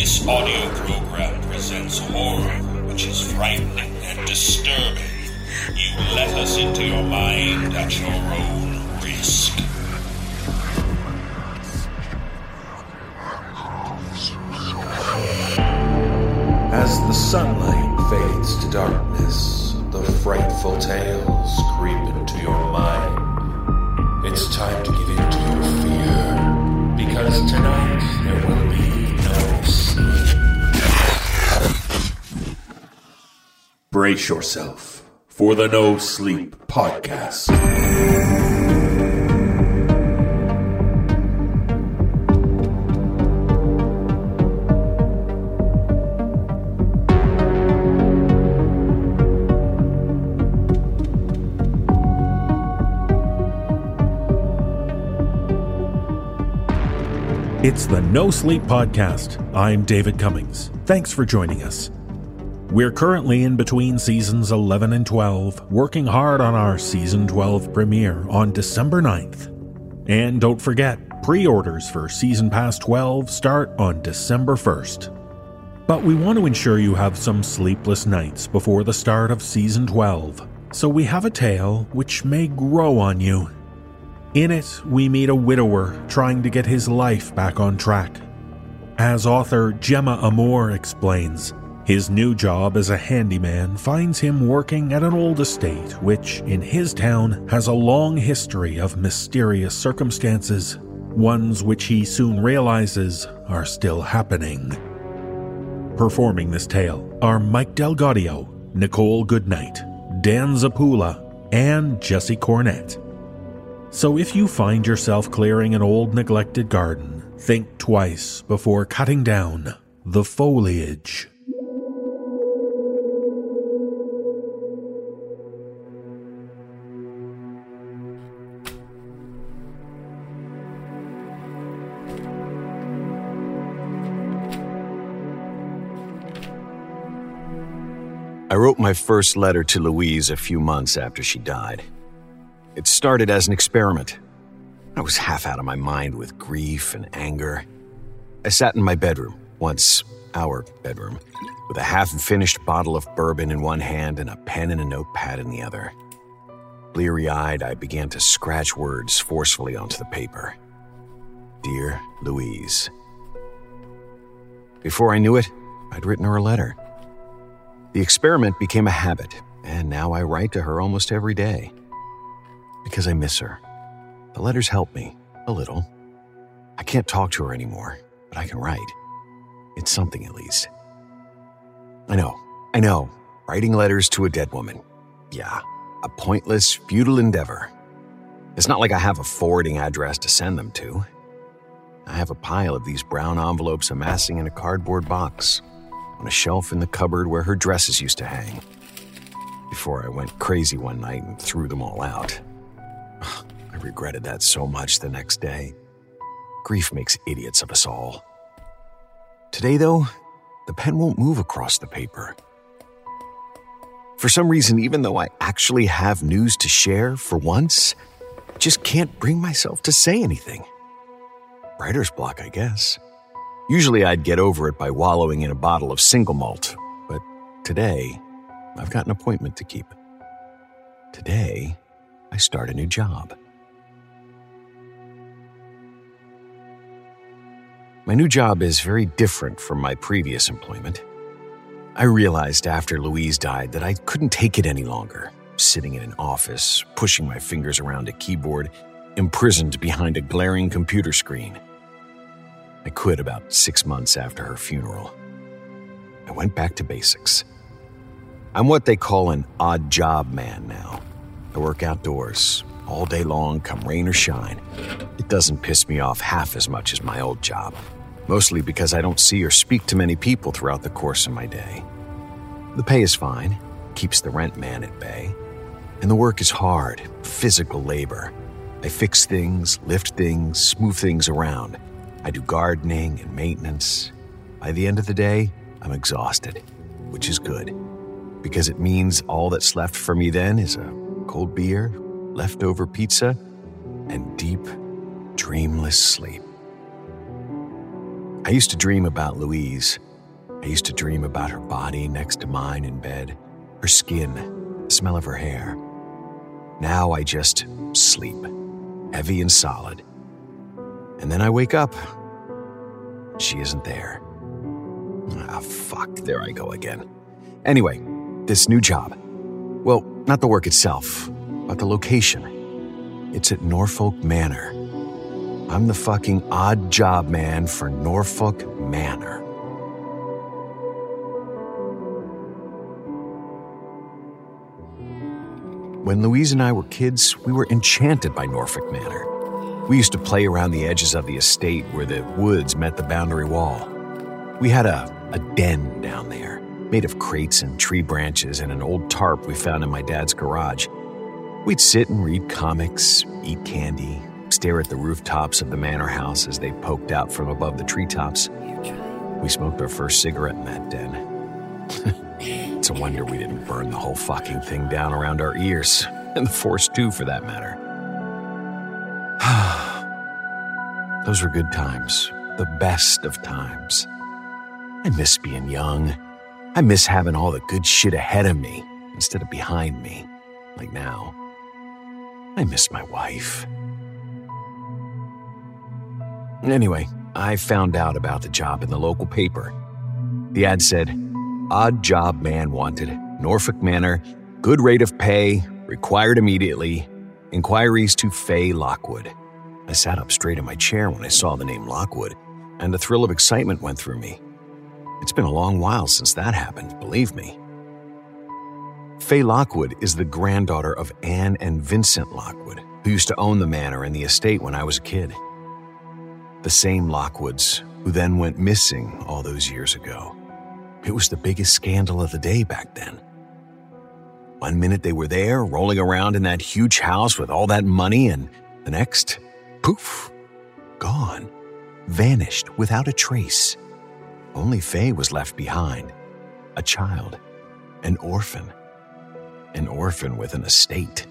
This audio program presents horror, which is frightening and disturbing. You let us into your mind at your own risk. As the sunlight fades to darkness, the frightful tales creep into your mind. It's time to give in to your fear, because tonight there will be no sleep. Brace yourself for the No Sleep Podcast. It's the No Sleep Podcast. I'm David Cummings. Thanks for joining us. We're currently in between seasons 11 and 12, working hard on our season 12 premiere on December 9th. And don't forget, pre-orders for season pass 12 start on December 1st. But we want to ensure you have some sleepless nights before the start of season 12, so we have a tale which may grow on you. In it, we meet a widower trying to get his life back on track. As author Gemma Amor explains, his new job as a handyman finds him working at an old estate which, in his town, has a long history of mysterious circumstances, ones which he soon realizes are still happening. Performing this tale are Mike Delgadio, Nicole Goodnight, Dan Zapula, and Jesse Cornett. So if you find yourself clearing an old neglected garden, think twice before cutting down the foliage. I wrote my first letter to Louise a few months after she died. It started as an experiment. I was half out of my mind with grief and anger. I sat in my bedroom, once our bedroom, with a half-finished bottle of bourbon in one hand and a pen and a notepad in the other. Bleary-eyed, I began to scratch words forcefully onto the paper. Dear Louise. Before I knew it, I'd written her a letter. The experiment became a habit, and now I write to her almost every day. Because I miss her. The letters help me, a little. I can't talk to her anymore, but I can write. It's something at least. I know. Writing letters to a dead woman. Yeah, a pointless, futile endeavor. It's not like I have a forwarding address to send them to. I have a pile of these brown envelopes amassing in a cardboard box on a shelf in the cupboard where her dresses used to hang. Before I went crazy one night and threw them all out. I regretted that so much the next day. Grief makes idiots of us all. Today, though, the pen won't move across the paper. For some reason, even though I actually have news to share for once, I just can't bring myself to say anything. Writer's block, I guess. Usually I'd get over it by wallowing in a bottle of single malt, but today, I've got an appointment to keep. Today, I start a new job. My new job is very different from my previous employment. I realized after Louise died that I couldn't take it any longer, sitting in an office, pushing my fingers around a keyboard, imprisoned behind a glaring computer screen. I quit about 6 months after her funeral. I went back to basics. I'm what they call an odd job man now. I work outdoors, all day long, come rain or shine. It doesn't piss me off half as much as my old job, mostly because I don't see or speak to many people throughout the course of my day. The pay is fine, keeps the rent man at bay, and the work is hard, physical labor. I fix things, lift things, smooth things around. I do gardening and maintenance. By the end of the day, I'm exhausted, which is good, because it means all that's left for me then is a cold beer, leftover pizza, and deep, dreamless sleep. I used to dream about Louise. I used to dream about her body next to mine in bed, her skin, the smell of her hair. Now I just sleep, heavy and solid. And then I wake up. She isn't there. Ah, fuck, there I go again. Anyway, this new job. Well, not the work itself, but the location. It's at Norfolk Manor. I'm the fucking odd job man for Norfolk Manor. When Louise and I were kids, we were enchanted by Norfolk Manor. We used to play around the edges of the estate where the woods met the boundary wall. We had a den down there, made of crates and tree branches and an old tarp we found in my dad's garage. We'd sit and read comics, eat candy, stare at the rooftops of the manor house as they poked out from above the treetops. We smoked our first cigarette in that den. It's a wonder we didn't burn the whole fucking thing down around our ears, and the force too, for that matter. Those were good times, the best of times. I miss being young. I miss having all the good shit ahead of me instead of behind me, like now. I miss my wife. Anyway, I found out about the job in the local paper. The ad said, "Odd job man wanted, Norfolk Manor, good rate of pay, required immediately, inquiries to Faye Lockwood." I sat up straight in my chair when I saw the name Lockwood, and a thrill of excitement went through me. It's been a long while since that happened, believe me. Faye Lockwood is the granddaughter of Anne and Vincent Lockwood, who used to own the manor and the estate when I was a kid. The same Lockwoods who then went missing all those years ago. It was the biggest scandal of the day back then. One minute they were there, rolling around in that huge house with all that money, and the next, poof, gone, vanished without a trace. Only Faye was left behind, a child, an orphan with an estate.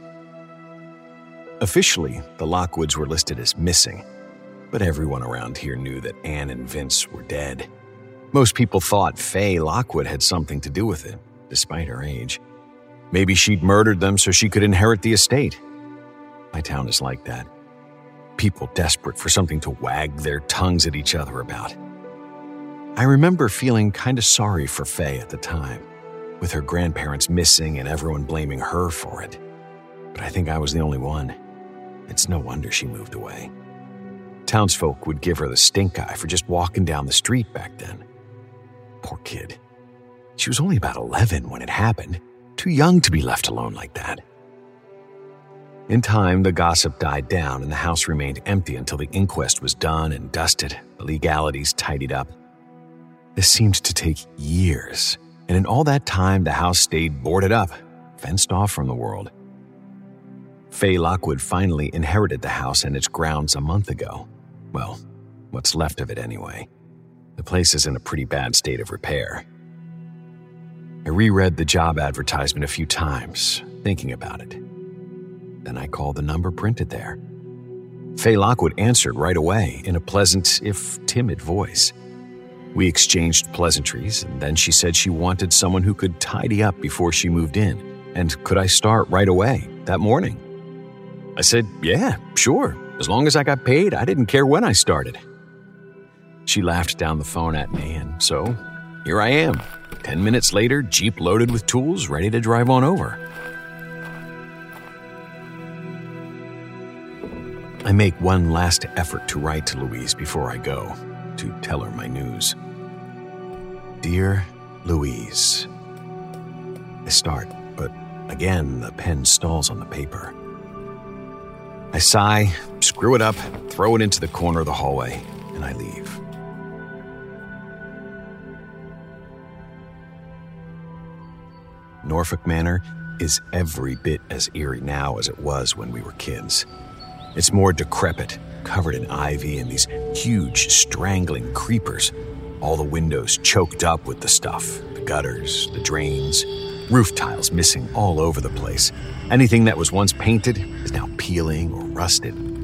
Officially, the Lockwoods were listed as missing, but everyone around here knew that Anne and Vince were dead. Most people thought Faye Lockwood had something to do with it, despite her age. Maybe she'd murdered them so she could inherit the estate. My town is like that. People desperate for something to wag their tongues at each other about. I remember feeling kind of sorry for Faye at the time, with her grandparents missing and everyone blaming her for it. But I think I was the only one. It's no wonder she moved away. Townsfolk would give her the stink eye for just walking down the street back then. Poor kid. She was only about 11 when it happened, too young to be left alone like that. In time, the gossip died down and the house remained empty until the inquest was done and dusted, the legalities tidied up. This seemed to take years, and in all that time, the house stayed boarded up, fenced off from the world. Faye Lockwood finally inherited the house and its grounds a month ago. Well, what's left of it anyway. The place is in a pretty bad state of repair. I reread the job advertisement a few times, thinking about it. Then I called the number printed there. Faye Lockwood answered right away in a pleasant, if timid voice. We exchanged pleasantries, and then she said she wanted someone who could tidy up before she moved in, and could I start right away, that morning? I said, yeah, sure. As long as I got paid, I didn't care when I started. She laughed down the phone at me, and so here I am. 10 minutes later, Jeep loaded with tools, ready to drive on over. I make one last effort to write to Louise before I go, to tell her my news. Dear Louise. I start, but again, the pen stalls on the paper. I sigh, screw it up, throw it into the corner of the hallway, and I leave. Norfolk Manor is every bit as eerie now as it was when we were kids. It's more decrepit, covered in ivy and these huge, strangling creepers. All the windows choked up with the stuff, the gutters, the drains, roof tiles missing all over the place. Anything that was once painted is now peeling or rusted.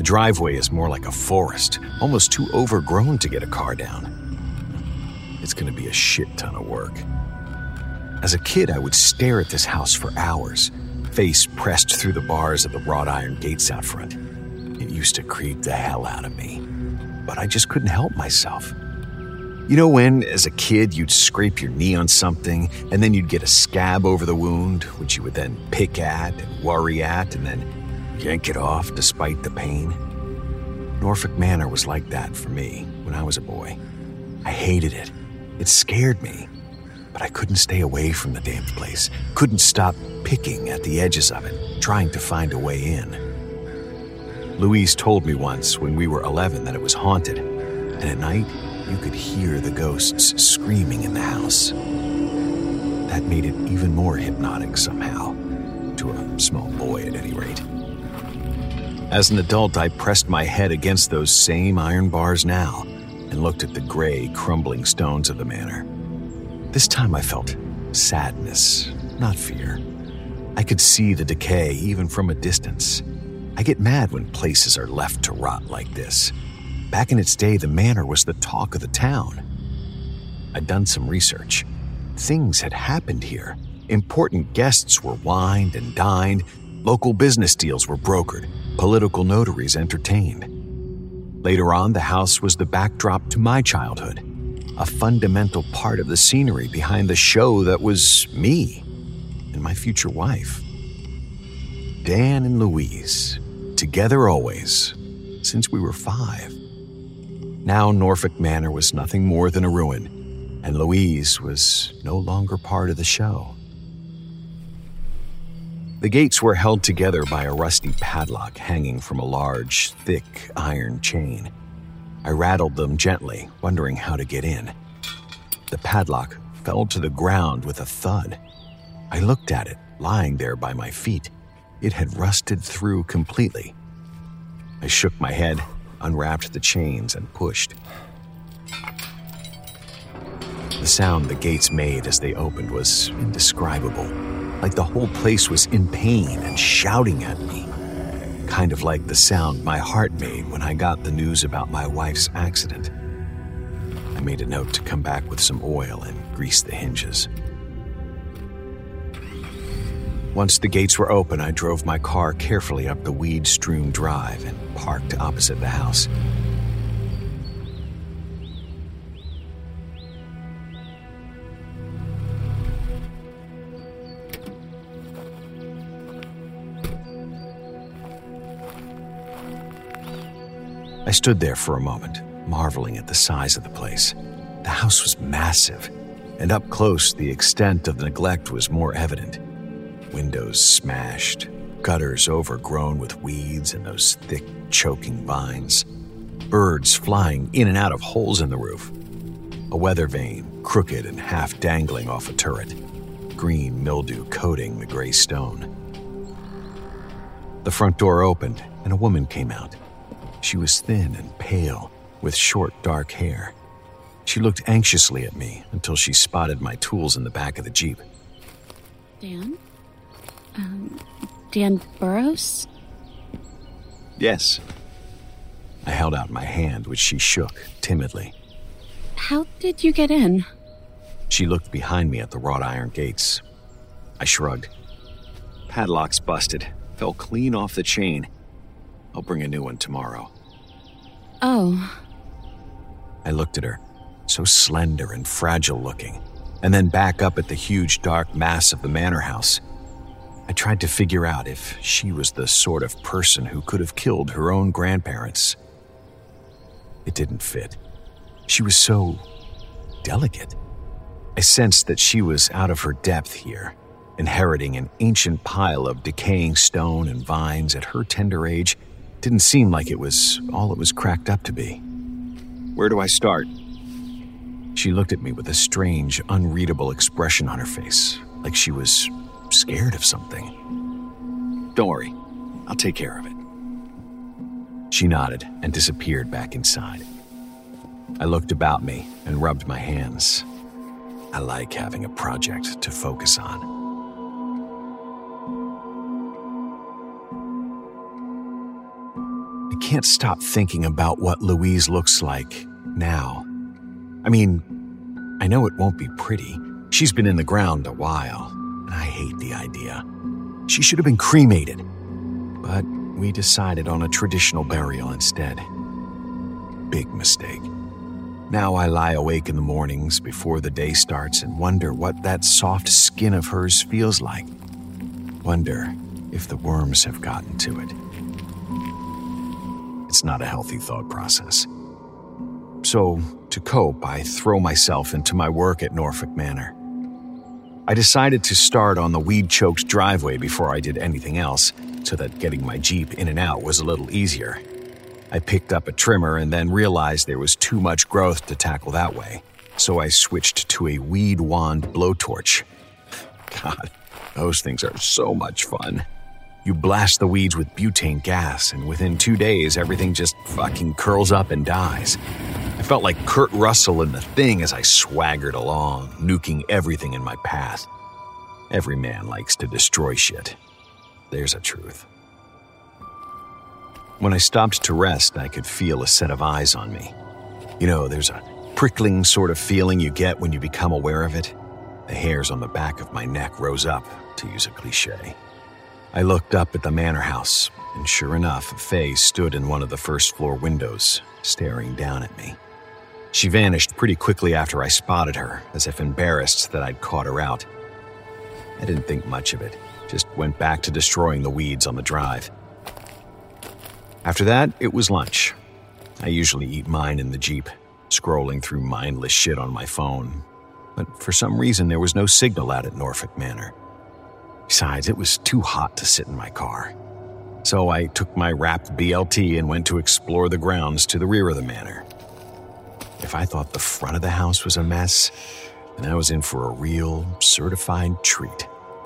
The driveway is more like a forest, almost too overgrown to get a car down. It's going to be a shit ton of work. As a kid, I would stare at this house for hours, face pressed through the bars of the wrought iron gates out front. It used to creep the hell out of me, but I just couldn't help myself. You know when, as a kid, you'd scrape your knee on something, and then you'd get a scab over the wound, which you would then pick at and worry at, and then yank it off despite the pain? Norfolk Manor was like that for me when I was a boy. I hated it. It scared me. But I couldn't stay away from the damn place. Couldn't stop picking at the edges of it, trying to find a way in. Louise told me once when we were 11 that it was haunted, and at night you could hear the ghosts screaming in the house. That made it even more hypnotic somehow, to a small boy at any rate. As an adult, I pressed my head against those same iron bars now and looked at the gray, crumbling stones of the manor. This time I felt sadness, not fear. I could see the decay even from a distance. I get mad when places are left to rot like this. Back in its day, the manor was the talk of the town. I'd done some research. Things had happened here. Important guests were wined and dined. Local business deals were brokered. Political notaries entertained. Later on, the house was the backdrop to my childhood. A fundamental part of the scenery behind the show that was me and my future wife. Dan and Louise, together always, since we were 5. Now Norfolk Manor was nothing more than a ruin, and Louise was no longer part of the show. The gates were held together by a rusty padlock hanging from a large, thick iron chain. I rattled them gently, wondering how to get in. The padlock fell to the ground with a thud. I looked at it, lying there by my feet. It had rusted through completely. I shook my head, unwrapped the chains, and pushed. The sound the gates made as they opened was indescribable, like the whole place was in pain and shouting at me. Kind of like the sound my heart made when I got the news about my wife's accident. I made a note to come back with some oil and grease the hinges. Once the gates were open, I drove my car carefully up the weed-strewn drive and parked opposite the house. I stood there for a moment, marveling at the size of the place. The house was massive, and up close, the extent of the neglect was more evident. Windows smashed, gutters overgrown with weeds and those thick, choking vines. Birds flying in and out of holes in the roof. A weather vane, crooked and half dangling off a turret. Green mildew coating the gray stone. The front door opened, and a woman came out. She was thin and pale, with short, dark hair. She looked anxiously at me until she spotted my tools in the back of the Jeep. Dan? Dan Burrows? Yes. I held out my hand, which she shook timidly. How did you get in? She looked behind me at the wrought iron gates. I shrugged. Padlock's busted. Fell clean off the chain. I'll bring a new one tomorrow. Oh. I looked at her, so slender and fragile looking, and then back up at the huge dark mass of the manor house. I tried to figure out if she was the sort of person who could have killed her own grandparents. It didn't fit. She was so delicate. I sensed that she was out of her depth here, inheriting an ancient pile of decaying stone and vines at her tender age. Didn't seem like it was all it was cracked up to be. Where do I start? She looked at me with a strange, unreadable expression on her face, like she was scared of something. Don't worry, I'll take care of it. She nodded and disappeared back inside. I looked about me and rubbed my hands. I like having a project to focus on. I can't stop thinking about what Louise looks like now. I mean, I know it won't be pretty. She's been in the ground a while, and I hate the idea. She should have been cremated. But we decided on a traditional burial instead. Big mistake. Now I lie awake in the mornings before the day starts and wonder what that soft skin of hers feels like. Wonder if the worms have gotten to it. It's not a healthy thought process. So, to cope, I throw myself into my work at Norfolk Manor. I decided to start on the weed-choked driveway before I did anything else, so that getting my Jeep in and out was a little easier. I picked up a trimmer and then realized there was too much growth to tackle that way, so I switched to a weed wand blowtorch. God, those things are so much fun. You blast the weeds with butane gas, and within 2 days, everything just fucking curls up and dies. I felt like Kurt Russell in The Thing as I swaggered along, nuking everything in my path. Every man likes to destroy shit. There's a truth. When I stopped to rest, I could feel a set of eyes on me. You know, there's a prickling sort of feeling you get when you become aware of it. The hairs on the back of my neck rose up, to use a cliché. I looked up at the manor house, and sure enough, Faye stood in one of the first-floor windows, staring down at me. She vanished pretty quickly after I spotted her, as if embarrassed that I'd caught her out. I didn't think much of it, just went back to destroying the weeds on the drive. After that, it was lunch. I usually eat mine in the Jeep, scrolling through mindless shit on my phone. But for some reason, there was no signal out at Norfolk Manor. Besides, it was too hot to sit in my car. So I took my wrapped BLT and went to explore the grounds to the rear of the manor. If I thought the front of the house was a mess, then I was in for a real, certified treat.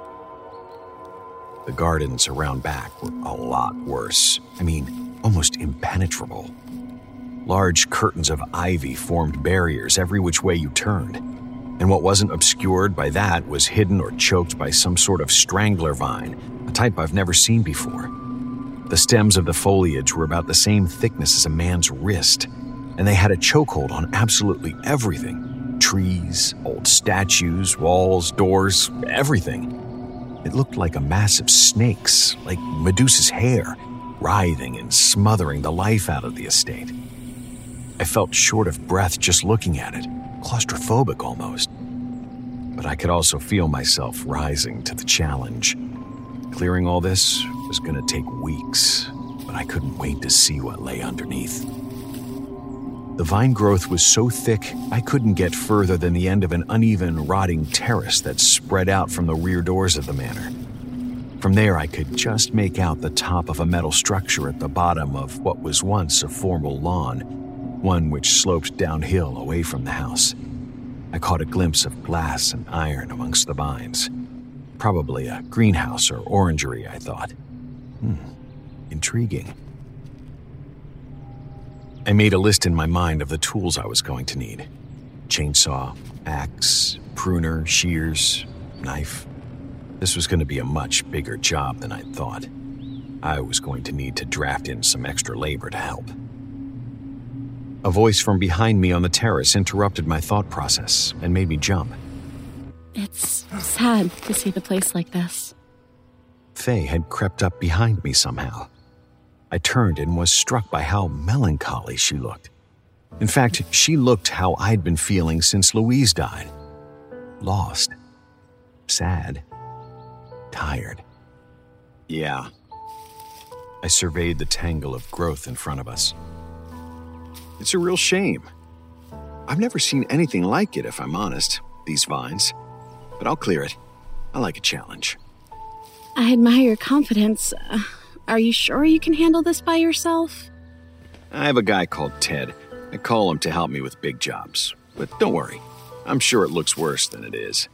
The gardens around back were a lot worse. I mean, almost impenetrable. Large curtains of ivy formed barriers every which way you turned. And what wasn't obscured by that was hidden or choked by some sort of strangler vine, a type I've never seen before. The stems of the foliage were about the same thickness as a man's wrist, and they had a chokehold on absolutely everything. Trees, old statues, walls, doors, everything. It looked like a mass of snakes, like Medusa's hair, writhing and smothering the life out of the estate. I felt short of breath just looking at it, claustrophobic almost. But I could also feel myself rising to the challenge. Clearing all this was going to take weeks, but I couldn't wait to see what lay underneath. The vine growth was so thick, I couldn't get further than the end of an uneven, rotting terrace that spread out from the rear doors of the manor. From there, I could just make out the top of a metal structure at the bottom of what was once a formal lawn, one which sloped downhill away from the house. I caught a glimpse of glass and iron amongst the vines. Probably a greenhouse or orangery, I thought. Intriguing. I made a list in my mind of the tools I was going to need. Chainsaw, axe, pruner, shears, knife. This was going to be a much bigger job than I'd thought. I was going to need to draft in some extra labor to help. A voice from behind me on the terrace interrupted my thought process and made me jump. It's sad to see the place like this. Faye had crept up behind me somehow. I turned and was struck by how melancholy she looked. In fact, she looked how I'd been feeling since Louise died. Lost. Sad. Tired. Yeah. I surveyed the tangle of growth in front of us. It's a real shame. I've never seen anything like it, if I'm honest, these vines. But I'll clear it. I like a challenge. I admire your confidence. Are you sure you can handle this by yourself? I have a guy called Ted. I call him to help me with big jobs. But don't worry. I'm sure it looks worse than it is.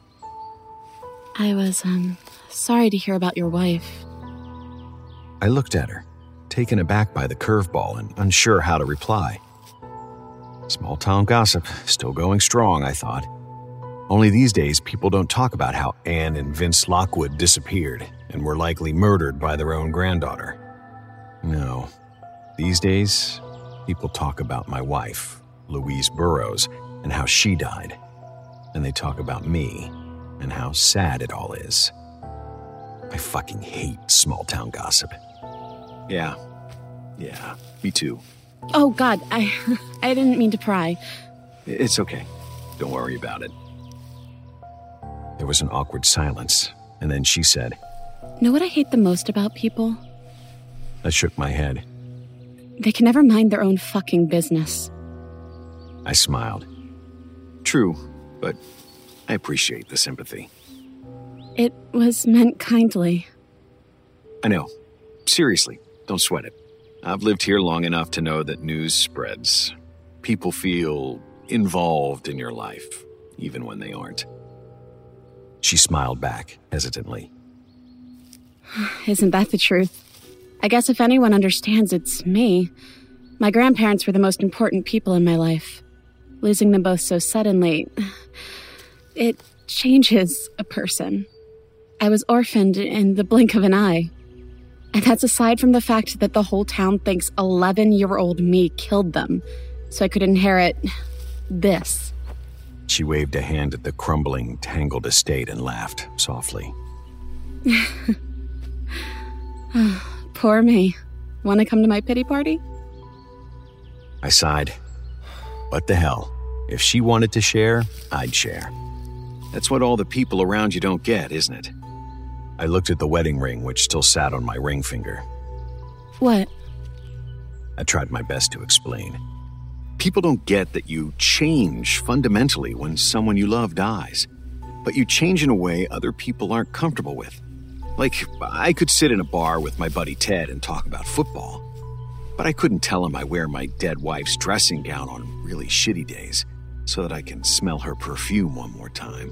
I was, sorry to hear about your wife. I looked at her, taken aback by the curveball and unsure how to reply. Small-town gossip, still going strong, I thought. Only these days, people don't talk about how Anne and Vince Lockwood disappeared and were likely murdered by their own granddaughter. No, These days, people talk about my wife, Louise Burroughs, and how she died. And they talk about me and how sad it all is. I fucking hate small-town gossip. Yeah, me too. Oh, God, I didn't mean to pry. It's okay. Don't worry about it. There was an awkward silence, and then she said, Know what I hate the most about people? I shook my head. They can never mind their own fucking business. I smiled. True, but I appreciate the sympathy. It was meant kindly. I know. Seriously, don't sweat it. I've lived here long enough to know that news spreads. People feel involved in your life, even when they aren't. She smiled back, hesitantly. Isn't that the truth? I guess if anyone understands, it's me. My grandparents were the most important people in my life. Losing them both so suddenly, it changes a person. I was orphaned in the blink of an eye. And that's aside from the fact that the whole town thinks 11-year-old me killed them, so I could inherit this. She waved a hand at the crumbling, tangled estate and laughed softly. Poor me. Want to come to my pity party? I sighed. What the hell? If she wanted to share, I'd share. That's what all the people around you don't get, isn't it? I looked at the wedding ring, which still sat on my ring finger. What? I tried my best to explain. People don't get that you change fundamentally when someone you love dies. But you change in a way other people aren't comfortable with. Like, I could sit in a bar with my buddy Ted and talk about football. But I couldn't tell him I wear my dead wife's dressing gown on really shitty days so that I can smell her perfume one more time.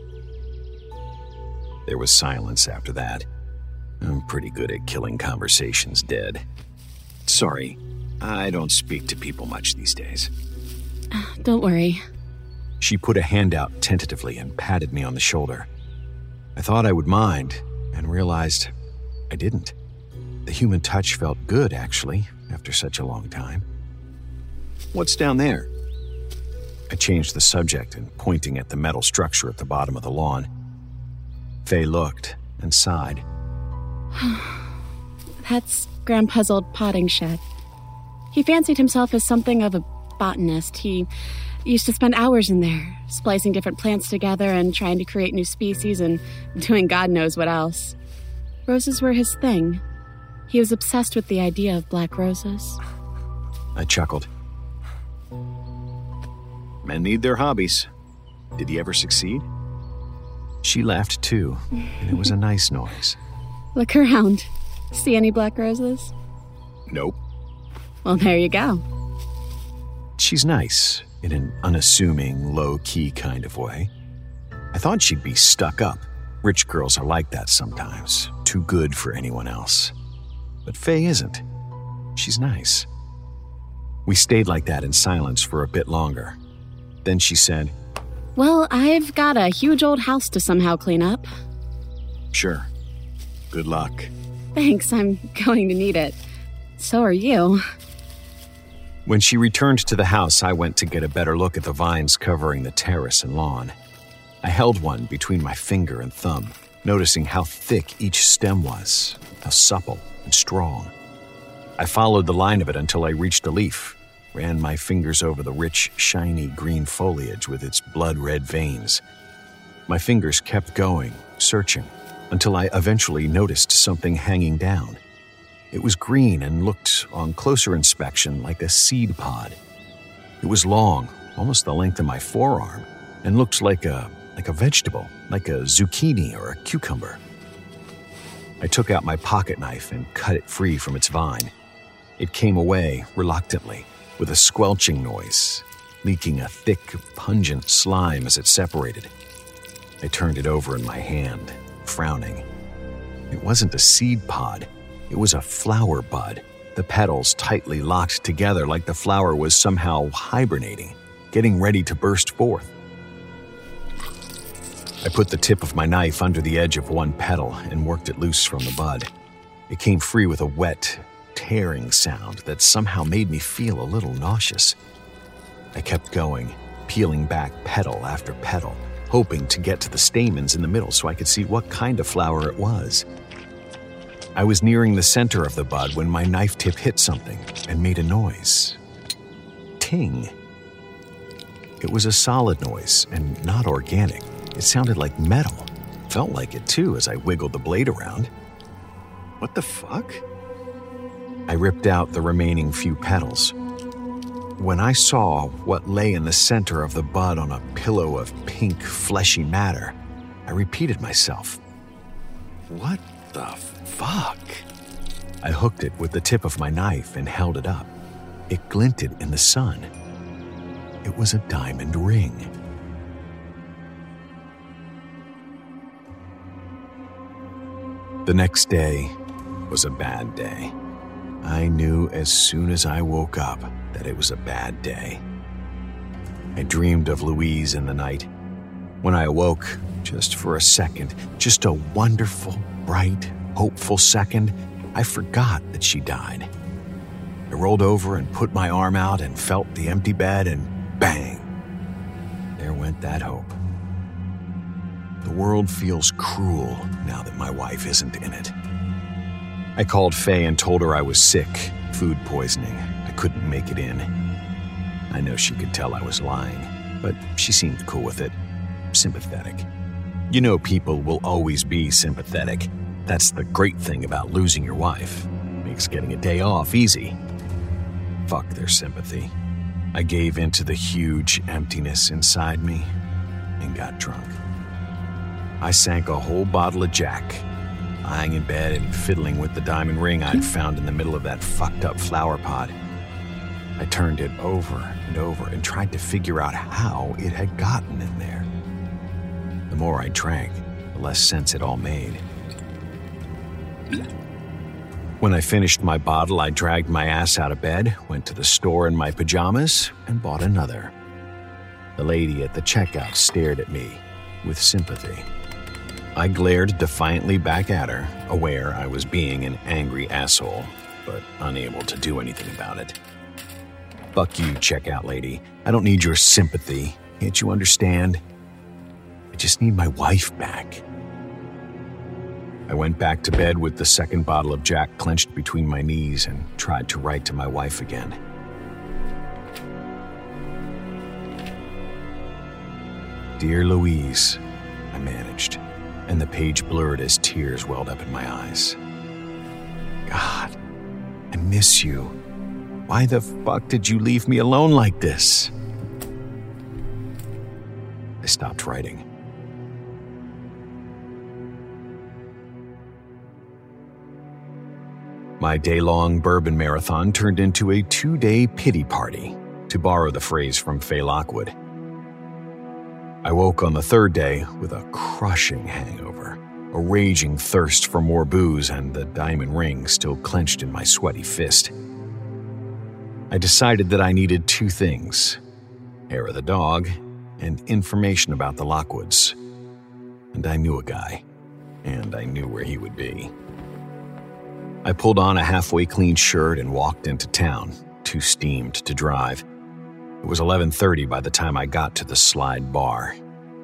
There was silence after that. I'm pretty good at killing conversations dead. Sorry, I don't speak to people much these days. Don't worry. She put a hand out tentatively and patted me on the shoulder. I thought I would mind, and realized I didn't. The human touch felt good, actually, after such a long time. What's down there? I changed the subject and pointing at the metal structure at the bottom of the lawn. Faye looked and sighed. That's Grandpa's old potting shed. He fancied himself as something of a botanist. He used to spend hours in there, splicing different plants together and trying to create new species and doing God knows what else. Roses were his thing. He was obsessed with the idea of black roses. I chuckled. Men need their hobbies. Did he ever succeed? She laughed too, and it was a nice noise. Look around. See any black roses? Nope. Well, there you go. She's nice, in an unassuming, low-key kind of way. I thought she'd be stuck up. Rich girls are like that sometimes, too good for anyone else. But Faye isn't. She's nice. We stayed like that in silence for a bit longer. Then she said, Well, I've got a huge old house to somehow clean up. Sure. Good luck. Thanks, I'm going to need it. So are you. When she returned to the house, I went to get a better look at the vines covering the terrace and lawn. I held one between my finger and thumb, noticing how thick each stem was, how supple and strong. I followed the line of it until I reached a leaf, ran my fingers over the rich, shiny green foliage with its blood-red veins. My fingers kept going, searching, until I eventually noticed something hanging down. It was green and looked, on closer inspection, like a seed pod. It was long, almost the length of my forearm, and looked like a vegetable, like a zucchini or a cucumber. I took out my pocket knife and cut it free from its vine. It came away reluctantly, with a squelching noise, leaking a thick, pungent slime as it separated. I turned it over in my hand, frowning. It wasn't a seed pod. It was a flower bud, the petals tightly locked together like the flower was somehow hibernating, getting ready to burst forth. I put the tip of my knife under the edge of one petal and worked it loose from the bud. It came free with a wet, tearing sound that somehow made me feel a little nauseous. I kept going, peeling back petal after petal, hoping to get to the stamens in the middle so I could see what kind of flower it was. I was nearing the center of the bud when my knife tip hit something and made a noise. Ting. It was a solid noise and not organic. It sounded like metal. Felt like it too as I wiggled the blade around. What the fuck? I ripped out the remaining few petals. When I saw what lay in the center of the bud on a pillow of pink, fleshy matter, I repeated myself. What the fuck? I hooked it with the tip of my knife and held it up. It glinted in the sun. It was a diamond ring. The next day was a bad day. I knew as soon as I woke up that it was a bad day. I dreamed of Louise in the night. When I awoke, just for a second, just a wonderful, bright, hopeful second, I forgot that she died. I rolled over and put my arm out and felt the empty bed and bang! There went that hope. The world feels cruel now that my wife isn't in it. I called Faye and told her I was sick, food poisoning. I couldn't make it in. I know she could tell I was lying, but she seemed cool with it. Sympathetic. You know, people will always be sympathetic. That's the great thing about losing your wife. Makes getting a day off easy. Fuck their sympathy. I gave into the huge emptiness inside me and got drunk. I sank a whole bottle of Jack, lying in bed and fiddling with the diamond ring I'd found in the middle of that fucked up flower pot. I turned it over and over and tried to figure out how it had gotten in there. The more I drank, the less sense it all made. When I finished my bottle, I dragged my ass out of bed, went to the store in my pajamas, and bought another. The lady at the checkout stared at me with sympathy. I glared defiantly back at her, aware I was being an angry asshole, but unable to do anything about it. Fuck you, checkout lady. I don't need your sympathy. Can't you understand? I just need my wife back. I went back to bed with the second bottle of Jack clenched between my knees and tried to write to my wife again. Dear Louise, I managed, and the page blurred as tears welled up in my eyes. God, I miss you. Why the fuck did you leave me alone like this? I stopped writing. My day-long bourbon marathon turned into a 2-day pity party, to borrow the phrase from Faye Lockwood. I woke on the third day with a crushing hangover, a raging thirst for more booze, and the diamond ring still clenched in my sweaty fist. I decided that I needed 2 things: hair of the dog and information about the Lockwoods. And I knew a guy, and I knew where he would be. I pulled on a halfway clean shirt and walked into town, too steamed to drive. It was 11:30 by the time I got to the Slide bar.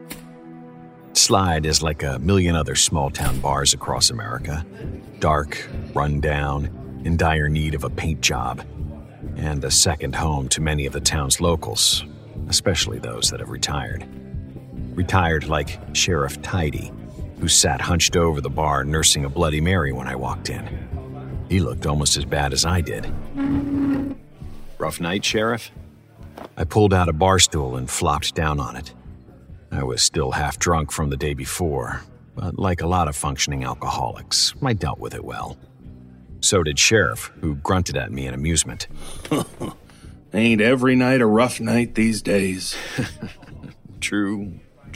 Slide is like a million other small-town bars across America. Dark, run down, in dire need of a paint job, and a second home to many of the town's locals, especially those that have retired. Retired like Sheriff Tidy, who sat hunched over the bar nursing a Bloody Mary when I walked in. He looked almost as bad as I did. Rough night, Sheriff? I pulled out a bar stool and flopped down on it. I was still half drunk from the day before, but like a lot of functioning alcoholics, I dealt with it well. So did Sheriff, who grunted at me in amusement. Ain't every night a rough night these days. True.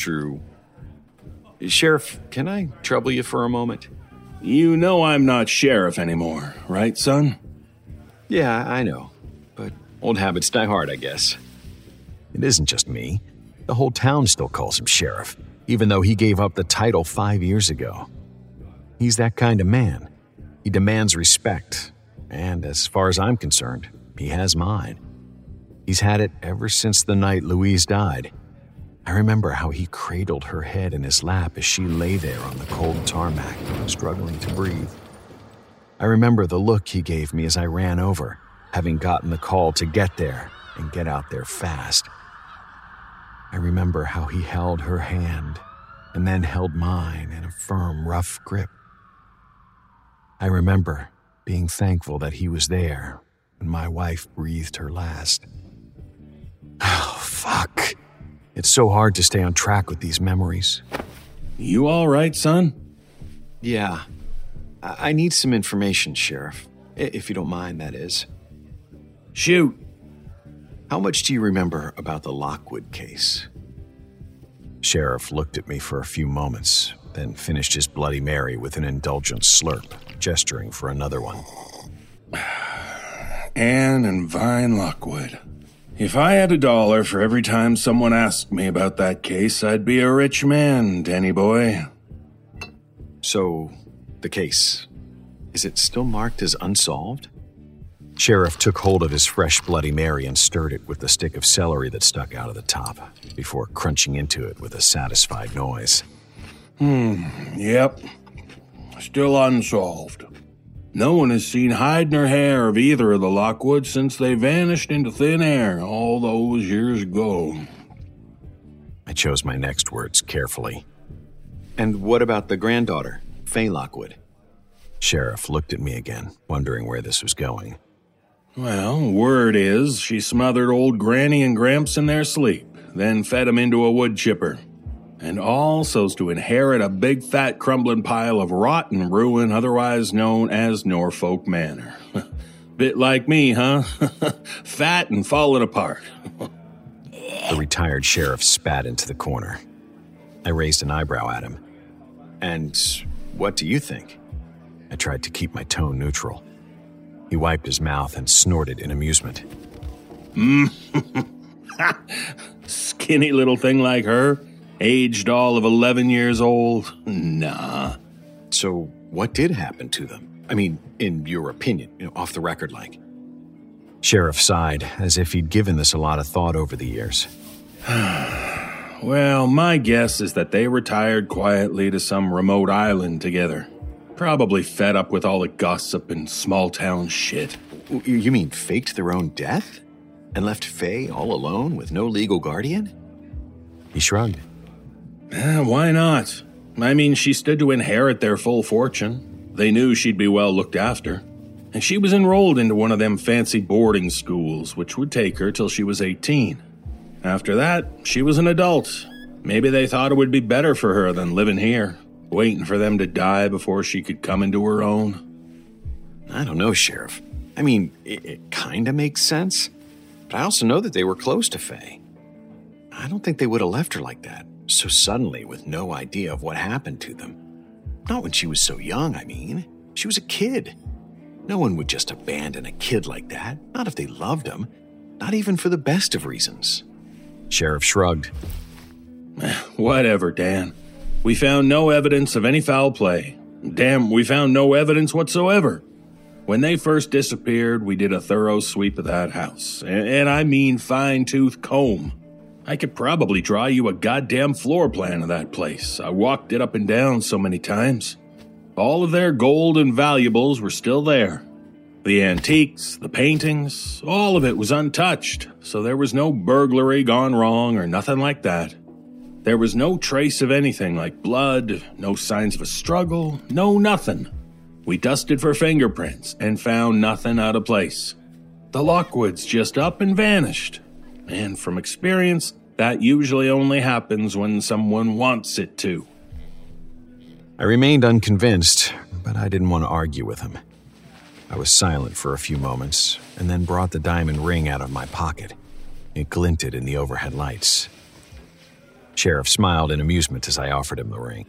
Sheriff, can I trouble you for a moment? You know I'm not sheriff anymore, right, son? Yeah, I know. But old habits die hard, I guess. It isn't just me. The whole town still calls him sheriff, even though he gave up the title 5 years ago. He's that kind of man. He demands respect, And as far as I'm concerned, he has mine. He's had it ever since the night Louise died. I remember how he cradled her head in his lap as she lay there on the cold tarmac, struggling to breathe. I remember the look he gave me as I ran over, having gotten the call to get there and get out there fast. I remember how he held her hand and then held mine in a firm, rough grip. I remember being thankful that he was there when my wife breathed her last. Oh, fuck. It's so hard to stay on track with these memories. You all right, son? Yeah. I need some information, Sheriff. If you don't mind, that is. Shoot. How much do you remember about the Lockwood case? Sheriff looked at me for a few moments, then finished his Bloody Mary with an indulgent slurp, gesturing for another one. Anne and Vine Lockwood. If I had $1 for every time someone asked me about that case, I'd be a rich man, Danny boy. So, the case, is it still marked as unsolved? Sheriff took hold of his fresh Bloody Mary and stirred it with the stick of celery that stuck out of the top, before crunching into it with a satisfied noise. Yep. Still unsolved. No one has seen hide nor hair of either of the Lockwoods since they vanished into thin air all those years ago. I chose my next words carefully. And what about the granddaughter, Faye Lockwood? Sheriff looked at me again, wondering where this was going. Well, word is she smothered old Granny and Gramps in their sleep, then fed 'em into a wood chipper. And all so's to inherit a big fat crumbling pile of rotten ruin otherwise known as Norfolk Manor. Bit like me, huh? Fat and falling apart. The retired sheriff spat into the corner. I raised an eyebrow at him. And what do you think? I tried to keep my tone neutral. He wiped his mouth and snorted in amusement. Skinny little thing like her? Aged all of 11 years old? Nah. So what did happen to them? I mean, in your opinion, off the record like. Sheriff sighed, as if he'd given this a lot of thought over the years. Well, my guess is that they retired quietly to some remote island together. Probably fed up with all the gossip and small-town shit. You mean faked their own death? And left Faye all alone with no legal guardian? He shrugged. Why not? I mean, she stood to inherit their full fortune. They knew she'd be well looked after. And she was enrolled into one of them fancy boarding schools, which would take her till she was 18. After that, she was an adult. Maybe they thought it would be better for her than living here, waiting for them to die before she could come into her own. I don't know, Sheriff. I mean, it kinda makes sense. But I also know that they were close to Faye. I don't think they would have left her like that, so suddenly with no idea of what happened to them. Not when she was so young, I mean. She was a kid. No one would just abandon a kid like that, not if they loved him. Not even for the best of reasons. Sheriff shrugged. Whatever, Dan. We found no evidence of any foul play. Damn, we found no evidence whatsoever. When they first disappeared, we did a thorough sweep of that house. And I mean fine-tooth comb. I could probably draw you a goddamn floor plan of that place. I walked it up and down so many times. All of their gold and valuables were still there. The antiques, the paintings, all of it was untouched, so there was no burglary gone wrong or nothing like that. There was no trace of anything like blood, no signs of a struggle, no nothing. We dusted for fingerprints and found nothing out of place. The Lockwoods just up and vanished. And from experience, that usually only happens when someone wants it to. I remained unconvinced, but I didn't want to argue with him. I was silent for a few moments, and then brought the diamond ring out of my pocket. It glinted in the overhead lights. Sheriff smiled in amusement as I offered him the ring.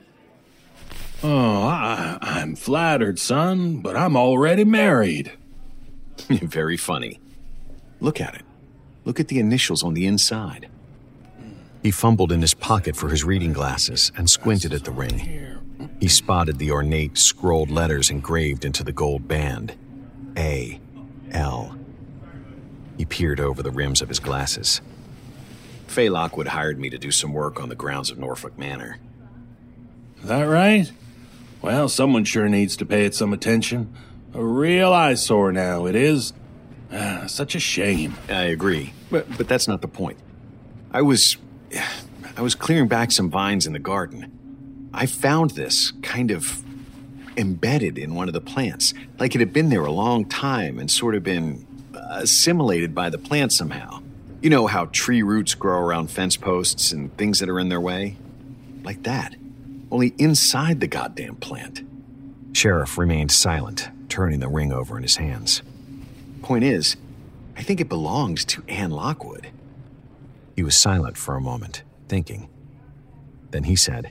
Oh, I'm flattered, son, but I'm already married. Very funny. Look at it. Look at the initials on the inside. He fumbled in his pocket for his reading glasses and squinted at the ring. He spotted the ornate, scrolled letters engraved into the gold band. A-L. He peered over the rims of his glasses. Faye Lockwood hired me to do some work on the grounds of Norfolk Manor. Is that right? Well, someone sure needs to pay it some attention. A real eyesore now, it is. Such a shame. I agree, but that's not the point. I was clearing back some vines in the garden. I found this kind of embedded in one of the plants, like it had been there a long time and sort of been assimilated by the plant somehow. You know how tree roots grow around fence posts and things that are in their way? Like that, only inside the goddamn plant. Sheriff remained silent, turning the ring over in his hands. Point is, I think it belongs to Anne Lockwood. He was silent for a moment, thinking. Then he said,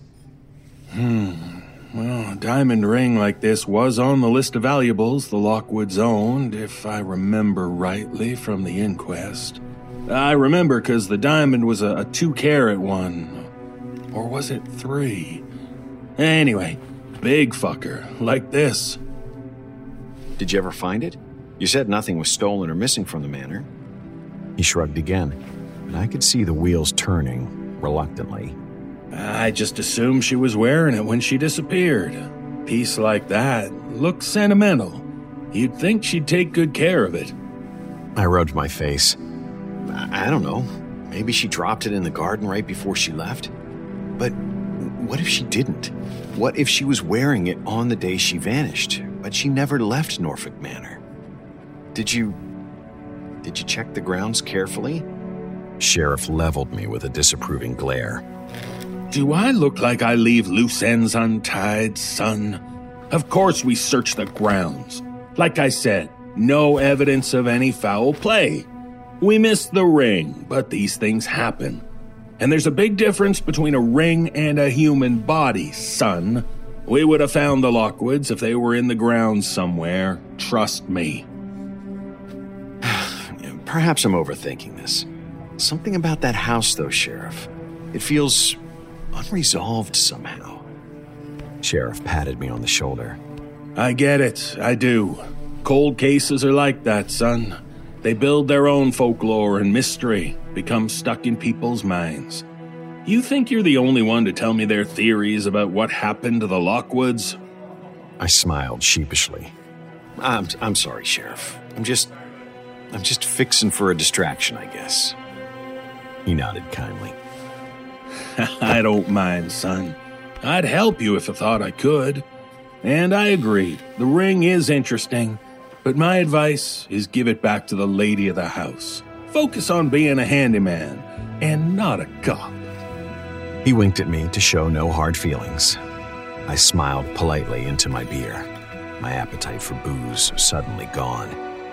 Well, a diamond ring like this was on the list of valuables the Lockwoods owned, if I remember rightly from the inquest. I remember because the diamond was a 2-carat one. Or was it 3? Anyway, big fucker, like this. Did you ever find it? You said nothing was stolen or missing from the manor. He shrugged again, and I could see the wheels turning, reluctantly. I just assumed she was wearing it when she disappeared. A piece like that looks sentimental. You'd think she'd take good care of it. I rubbed my face. I don't know. Maybe she dropped it in the garden right before she left. But what if she didn't? What if she was wearing it on the day she vanished, but she never left Norfolk Manor? Did you check the grounds carefully? Sheriff leveled me with a disapproving glare. Do I look like I leave loose ends untied, son? Of course we search the grounds. Like I said, no evidence of any foul play. We missed the ring, but these things happen. And there's a big difference between a ring and a human body, son. We would have found the Lockwoods if they were in the grounds somewhere. Trust me. Perhaps I'm overthinking this. Something about that house, though, Sheriff. It feels unresolved somehow. Sheriff patted me on the shoulder. I get it, I do. Cold cases are like that, son. They build their own folklore and mystery, become stuck in people's minds. You think you're the only one to tell me their theories about what happened to the Lockwoods? I smiled sheepishly. I'm sorry, Sheriff. I'm just fixing for a distraction, I guess. He nodded kindly. I don't mind, son. I'd help you if I thought I could. And I agreed. The ring is interesting, but my advice is give it back to the lady of the house. Focus on being a handyman and not a cop. He winked at me to show no hard feelings. I smiled politely into my beer, my appetite for booze suddenly gone.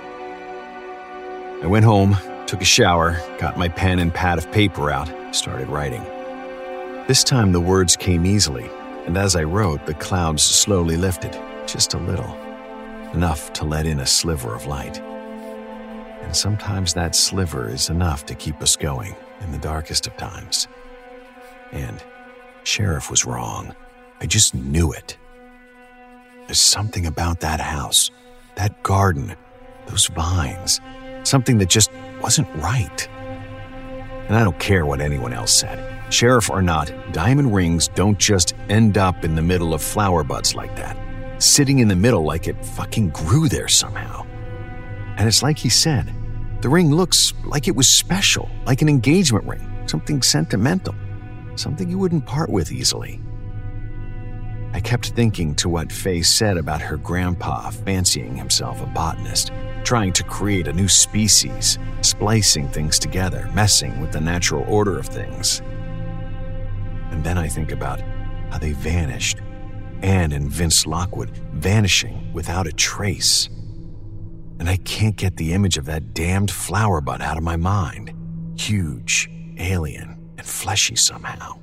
I went home, took a shower, got my pen and pad of paper out, started writing. This time the words came easily, and as I wrote, the clouds slowly lifted, just a little, enough to let in a sliver of light. And sometimes that sliver is enough to keep us going in the darkest of times. And Sheriff was wrong. I just knew it. There's something about that house, that garden, those vines, something that just wasn't right. And I don't care what anyone else said. Sheriff or not, diamond rings don't just end up in the middle of flower buds like that, sitting in the middle like it fucking grew there somehow. And it's like he said, the ring looks like it was special, like an engagement ring, something sentimental, something you wouldn't part with easily. I kept thinking to what Faye said about her grandpa fancying himself a botanist, trying to create a new species, splicing things together, messing with the natural order of things. And then I think about how they vanished, Anne and Vince Lockwood vanishing without a trace. And I can't get the image of that damned flower bud out of my mind. Huge, alien, and fleshy somehow.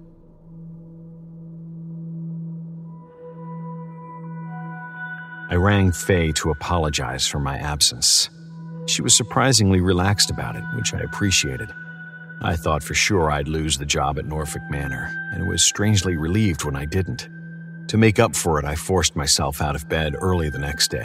I rang Faye to apologize for my absence. She was surprisingly relaxed about it, which I appreciated. I thought for sure I'd lose the job at Norfolk Manor, and was strangely relieved when I didn't. To make up for it, I forced myself out of bed early the next day,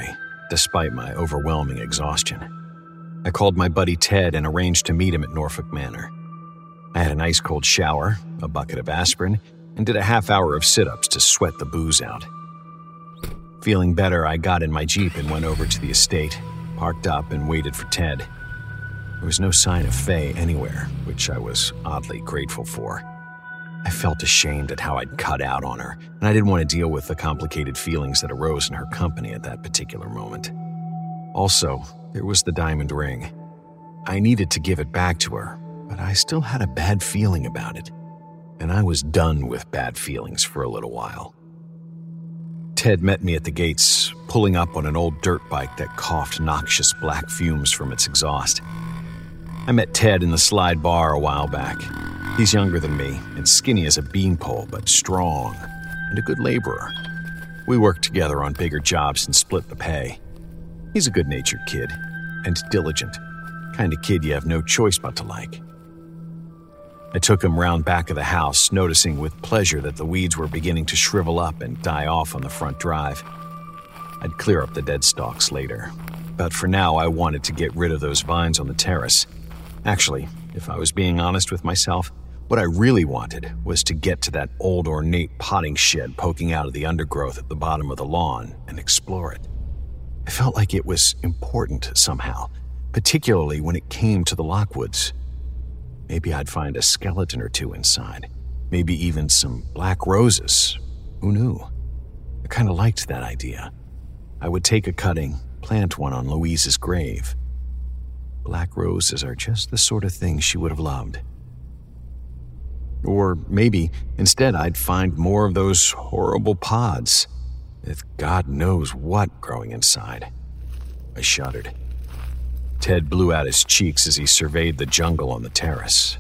despite my overwhelming exhaustion. I called my buddy Ted and arranged to meet him at Norfolk Manor. I had an ice-cold shower, a bucket of aspirin, and did a half hour of sit-ups to sweat the booze out. Feeling better, I got in my Jeep and went over to the estate, parked up and waited for Ted. There was no sign of Faye anywhere, which I was oddly grateful for. I felt ashamed at how I'd cut out on her, and I didn't want to deal with the complicated feelings that arose in her company at that particular moment. Also, there was the diamond ring. I needed to give it back to her, but I still had a bad feeling about it, and I was done with bad feelings for a little while. Ted met me at the gates, pulling up on an old dirt bike that coughed noxious black fumes from its exhaust. I met Ted in the Slide Bar a while back. He's younger than me and skinny as a beanpole, but strong and a good laborer. We worked together on bigger jobs and split the pay. He's a good-natured kid and diligent, kind of kid you have no choice but to like. I took him round back of the house, noticing with pleasure that the weeds were beginning to shrivel up and die off on the front drive. I'd clear up the dead stalks later, but for now I wanted to get rid of those vines on the terrace. Actually, if I was being honest with myself, what I really wanted was to get to that old ornate potting shed poking out of the undergrowth at the bottom of the lawn and explore it. I felt like it was important somehow, particularly when it came to the Lockwoods. Maybe I'd find a skeleton or two inside. Maybe even some black roses. Who knew? I kind of liked that idea. I would take a cutting, plant one on Louise's grave. Black roses are just the sort of thing she would have loved. Or maybe, instead, I'd find more of those horrible pods with God knows what growing inside. I shuddered. Ted blew out his cheeks as he surveyed the jungle on the terrace.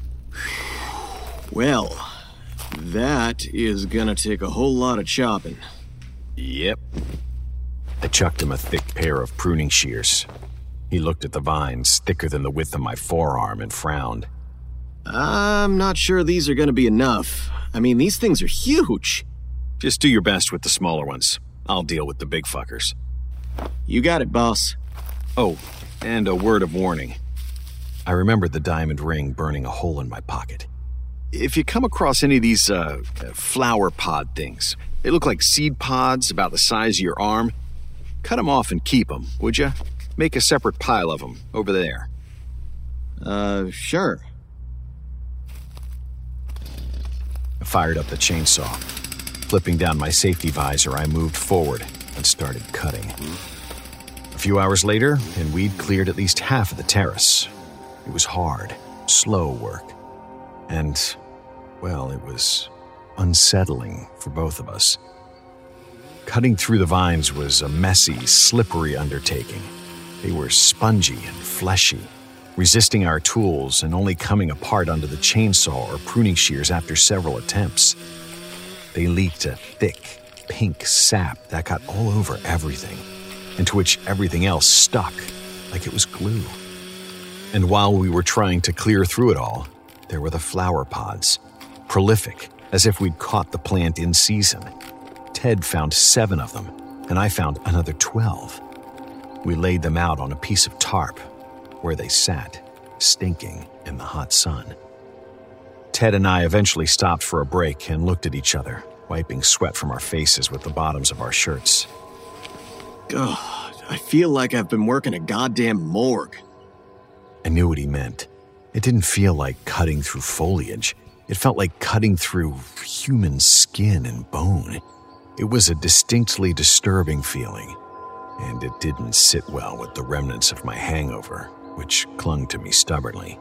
Well, that is gonna take a whole lot of chopping. Yep. I chucked him a thick pair of pruning shears. He looked at the vines, thicker than the width of my forearm, and frowned. I'm not sure these are gonna be enough. I mean, these things are huge. Just do your best with the smaller ones. I'll deal with the big fuckers. You got it, boss. Oh, and a word of warning. I remembered the diamond ring burning a hole in my pocket. If you come across any of these, flower pod things, they look like seed pods about the size of your arm, cut them off and keep them, would you? Make a separate pile of them over there. Sure. I fired up the chainsaw. Flipping down my safety visor, I moved forward and started cutting. A few hours later, and we'd cleared at least half of the terrace. It was hard, slow work. And, well, it was unsettling for both of us. Cutting through the vines was a messy, slippery undertaking. They were spongy and fleshy, resisting our tools and only coming apart under the chainsaw or pruning shears after several attempts. They leaked a thick, pink sap that got all over everything, into which everything else stuck like it was glue. And while we were trying to clear through it all, there were the flower pods, prolific, as if we'd caught the plant in season. Ted found 7 of them, and I found another 12. We laid them out on a piece of tarp, where they sat, stinking in the hot sun. Ted and I eventually stopped for a break and looked at each other, wiping sweat from our faces with the bottoms of our shirts. God, I feel like I've been working a goddamn morgue. I knew what he meant. It didn't feel like cutting through foliage. It felt like cutting through human skin and bone. It was a distinctly disturbing feeling, and it didn't sit well with the remnants of my hangover, which clung to me stubbornly.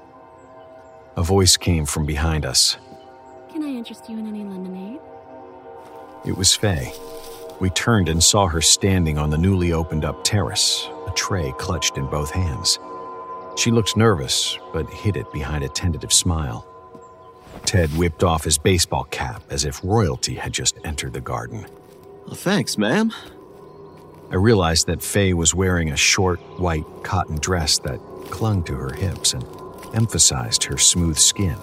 A voice came from behind us. Can I interest you in any lemonade? It was Faye. We turned and saw her standing on the newly opened up terrace, a tray clutched in both hands. She looked nervous, but hid it behind a tentative smile. Ted whipped off his baseball cap as if royalty had just entered the garden. Well, thanks, ma'am. I realized that Faye was wearing a short, white cotton dress that clung to her hips and emphasized her smooth skin.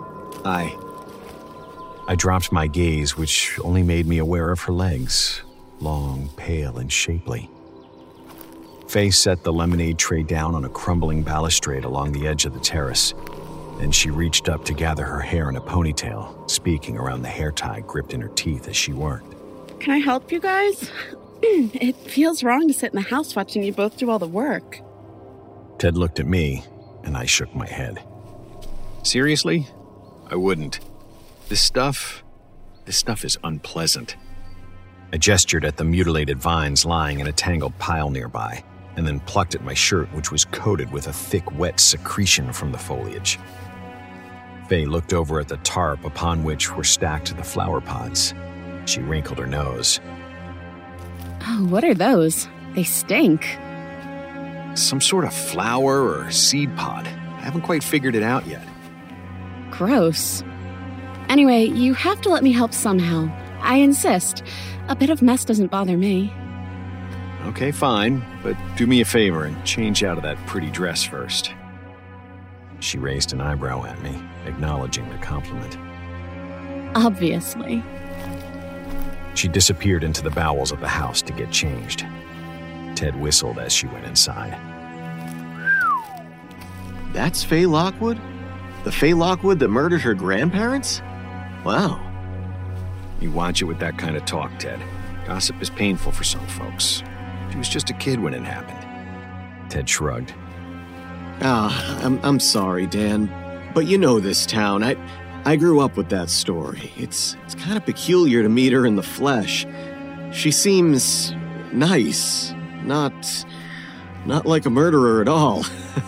Hi. I dropped my gaze, which only made me aware of her legs. long, pale, and shapely. Faye set the lemonade tray down on a crumbling balustrade along the edge of the terrace. Then she reached up to gather her hair in a ponytail, speaking around the hair tie gripped in her teeth as she worked. Can I help you guys? It feels wrong to sit in the house watching you both do all the work. Ted looked at me, and I shook my head. Seriously? I wouldn't. This stuff is unpleasant. I gestured at the mutilated vines lying in a tangled pile nearby, and then plucked at my shirt, which was coated with a thick, wet secretion from the foliage. Faye looked over at the tarp upon which were stacked the flower pods. She wrinkled her nose. Oh, what are those? They stink. Some sort of flower or seed pod. I haven't quite figured it out yet. Gross. Anyway, you have to let me help somehow. I insist. A bit of mess doesn't bother me. Okay, fine, but do me a favor and change out of that pretty dress first. She raised an eyebrow at me, acknowledging the compliment. Obviously. She disappeared into the bowels of the house to get changed. Ted whistled as she went inside. That's Faye Lockwood? The Faye Lockwood that murdered her grandparents? Wow. You watch it with that kind of talk, Ted. Gossip is painful for some folks. She was just a kid when it happened. Ted shrugged. I'm sorry, Dan, but you know this town. I grew up with that story. It's kind of peculiar to meet her in the flesh. She seems nice, not like a murderer at all.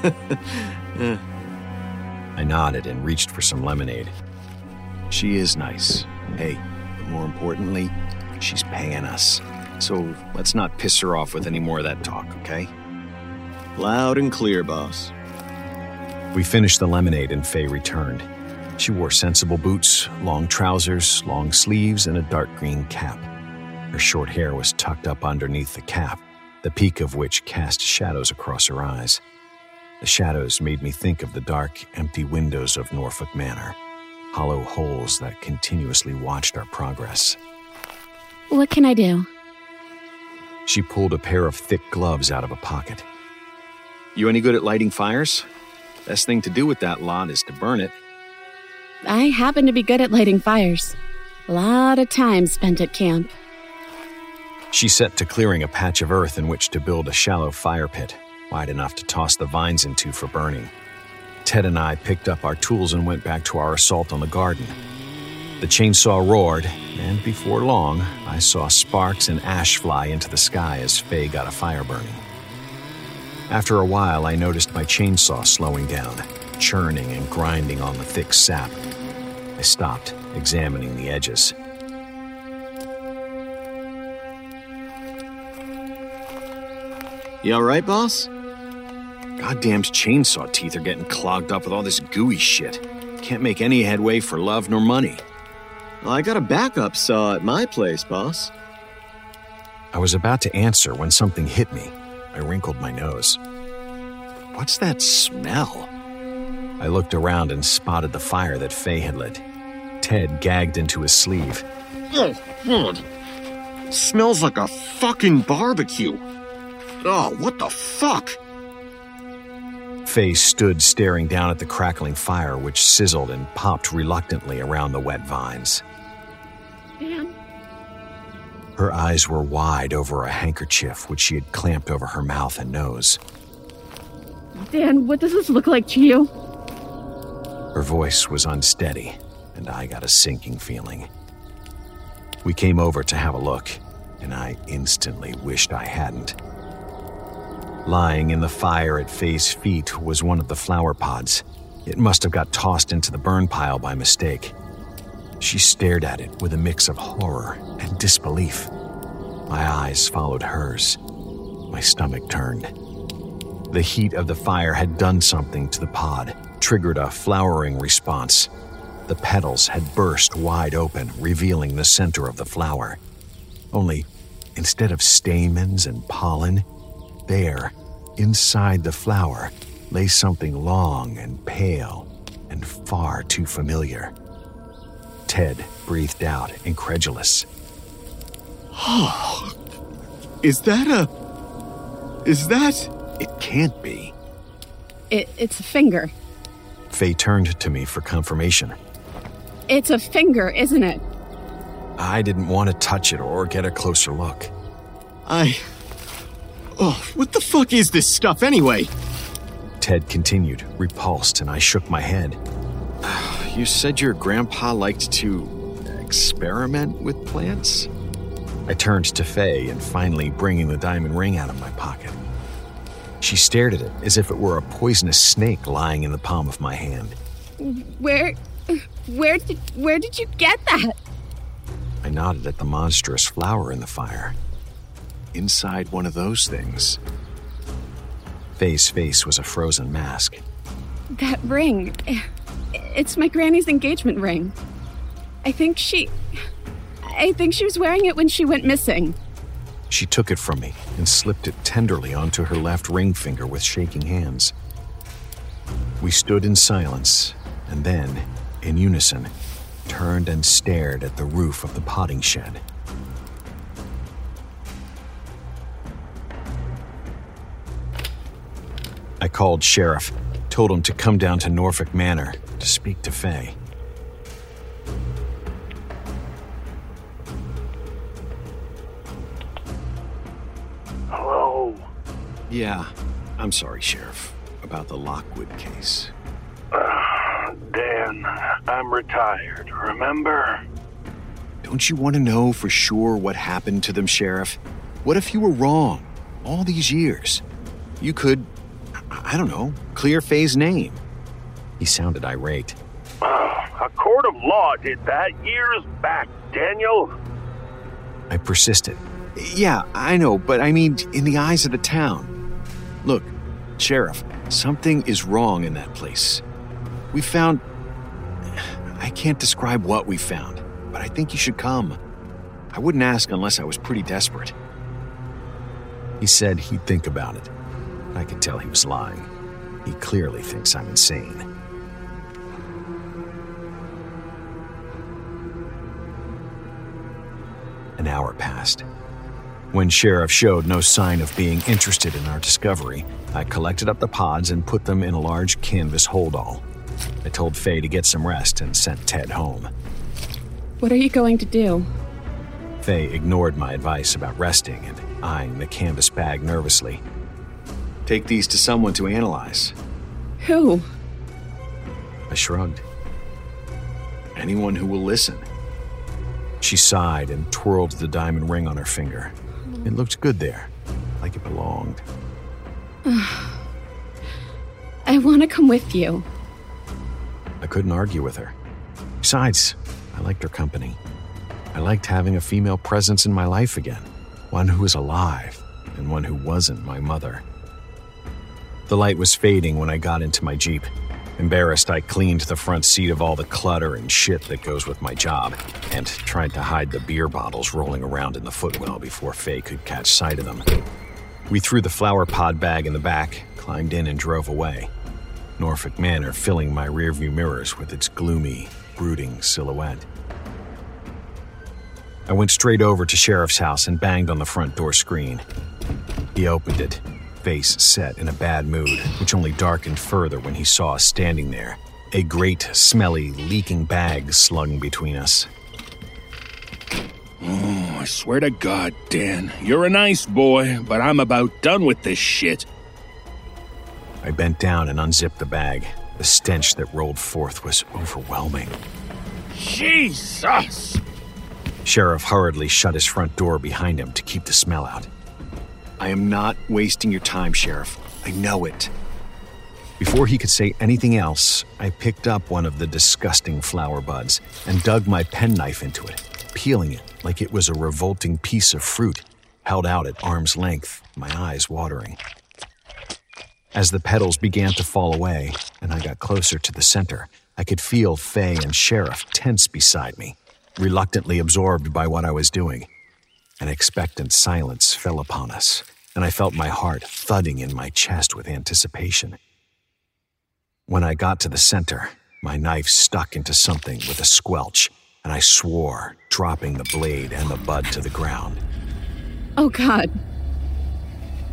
I nodded and reached for some lemonade. She is nice. Hey, but more importantly, she's paying us. So let's not piss her off with any more of that talk, okay? Loud and clear, boss. We finished the lemonade and Faye returned. She wore sensible boots, long trousers, long sleeves, and a dark green cap. Her short hair was tucked up underneath the cap, the peak of which cast shadows across her eyes. The shadows made me think of the dark, empty windows of Norfolk Manor, hollow holes that continuously watched our progress. What can I do? She pulled a pair of thick gloves out of a pocket. You any good at lighting fires? Best thing to do with that lot is to burn it. I happen to be good at lighting fires. A lot of time spent at camp. She set to clearing a patch of earth in which to build a shallow fire pit, wide enough to toss the vines into for burning. Ted and I picked up our tools and went back to our assault on the garden. The chainsaw roared, and before long, I saw sparks and ash fly into the sky as Faye got a fire burning. After a while, I noticed my chainsaw slowing down, churning and grinding on the thick sap. I stopped, examining the edges. You all right, boss? Goddamn chainsaw teeth are getting clogged up with all this gooey shit. Can't make any headway for love nor money. Well, I got a backup saw at my place, boss. I was about to answer when something hit me. I wrinkled my nose. What's that smell? I looked around and spotted the fire that Faye had lit. Ted gagged into his sleeve. Oh, God. Smells like a fucking barbecue. Oh, what the fuck? Faye stood staring down at the crackling fire, which sizzled and popped reluctantly around the wet vines. Dan? Her eyes were wide over a handkerchief which she had clamped over her mouth and nose. Dan, what does this look like to you? Her voice was unsteady, and I got a sinking feeling. We came over to have a look, and I instantly wished I hadn't. Lying in the fire at Faye's feet was one of the flower pods. It must have got tossed into the burn pile by mistake. She stared at it with a mix of horror and disbelief. My eyes followed hers. My stomach turned. The heat of the fire had done something to the pod, triggered a flowering response. The petals had burst wide open, revealing the center of the flower. Only, instead of stamens and pollen, there, inside the flower, lay something long and pale and far too familiar. Ted breathed out, incredulous. Oh, Is that... It can't be. It's a finger. Faye turned to me for confirmation. It's a finger, isn't it? I didn't want to touch it or get a closer look. What the fuck is this stuff anyway? Ted continued, repulsed, and I shook my head. You said your grandpa liked to experiment with plants? I turned to Faye and finally bringing the diamond ring out of my pocket. She stared at it as if it were a poisonous snake lying in the palm of my hand. Where did you get that? I nodded at the monstrous flower in the fire. Inside one of those things. Faye's face was a frozen mask. That ring. It's my granny's engagement ring. I think she was wearing it when she went missing. She took it from me and slipped it tenderly onto her left ring finger with shaking hands. We stood in silence, and then, in unison, turned and stared at the roof of the potting shed. I called Sheriff, told him to come down to Norfolk Manor to speak to Faye. Hello? Yeah, I'm sorry, Sheriff, about the Lockwood case. Dan, I'm retired, remember? Don't you want to know for sure what happened to them, Sheriff? What if you were wrong all these years? You could, I don't know, clear Faye's name. He sounded irate. A court of law did that years back, Daniel. I persisted. Yeah, I know, but I mean, in the eyes of the town. Look, Sheriff, something is wrong in that place. We found... I can't describe what we found, but I think you should come. I wouldn't ask unless I was pretty desperate. He said he'd think about it. I could tell he was lying. He clearly thinks I'm insane. An hour passed. When Sheriff showed no sign of being interested in our discovery, I collected up the pods and put them in a large canvas holdall. I told Faye to get some rest and sent Ted home. What are you going to do? Faye ignored my advice about resting and eyeing the canvas bag nervously. Take these to someone to analyze. Who? I shrugged. Anyone who will listen. She sighed and twirled the diamond ring on her finger. It looked good there, like it belonged. I want to come with you. I couldn't argue with her. Besides, I liked her company. I liked having a female presence in my life again, one who was alive and one who wasn't my mother. The light was fading when I got into my Jeep. Embarrassed, I cleaned the front seat of all the clutter and shit that goes with my job and tried to hide the beer bottles rolling around in the footwell before Faye could catch sight of them. We threw the flower pod bag in the back, climbed in and drove away. Norfolk Manor filling my rearview mirrors with its gloomy, brooding silhouette. I went straight over to Sheriff's house and banged on the front door screen. He opened it, face set in a bad mood, which only darkened further when he saw us standing there, a great, smelly, leaking bag slung between us. Oh, I swear to God, Dan, you're a nice boy, but I'm about done with this shit. I bent down and unzipped the bag. The stench that rolled forth was overwhelming. Jesus! Sheriff hurriedly shut his front door behind him to keep the smell out. I am not wasting your time, Sheriff. I know it. Before he could say anything else, I picked up one of the disgusting flower buds and dug my penknife into it, peeling it like it was a revolting piece of fruit, held out at arm's length, my eyes watering. As the petals began to fall away, and I got closer to the center, I could feel Faye and Sheriff tense beside me, reluctantly absorbed by what I was doing. An expectant silence fell upon us, and I felt my heart thudding in my chest with anticipation. When I got to the center, my knife stuck into something with a squelch, and I swore, dropping the blade and the bud to the ground. Oh, God.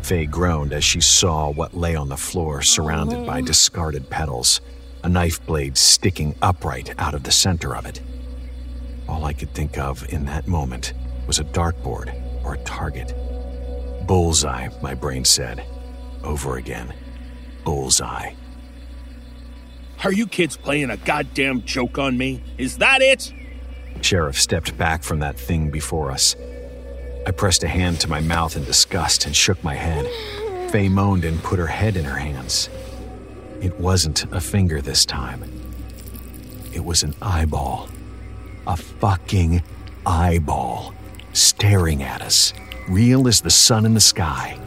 Faye groaned as she saw what lay on the floor surrounded by discarded petals, a knife blade sticking upright out of the center of it. All I could think of in that moment was a dartboard or a target. Bullseye, my brain said. Over again. Bullseye. Are you kids playing a goddamn joke on me? Is that it? Sheriff stepped back from that thing before us. I pressed a hand to my mouth in disgust and shook my head. Faye moaned and put her head in her hands. It wasn't a finger this time. It was an eyeball. A fucking eyeball. Staring at us. Real as the sun in the sky.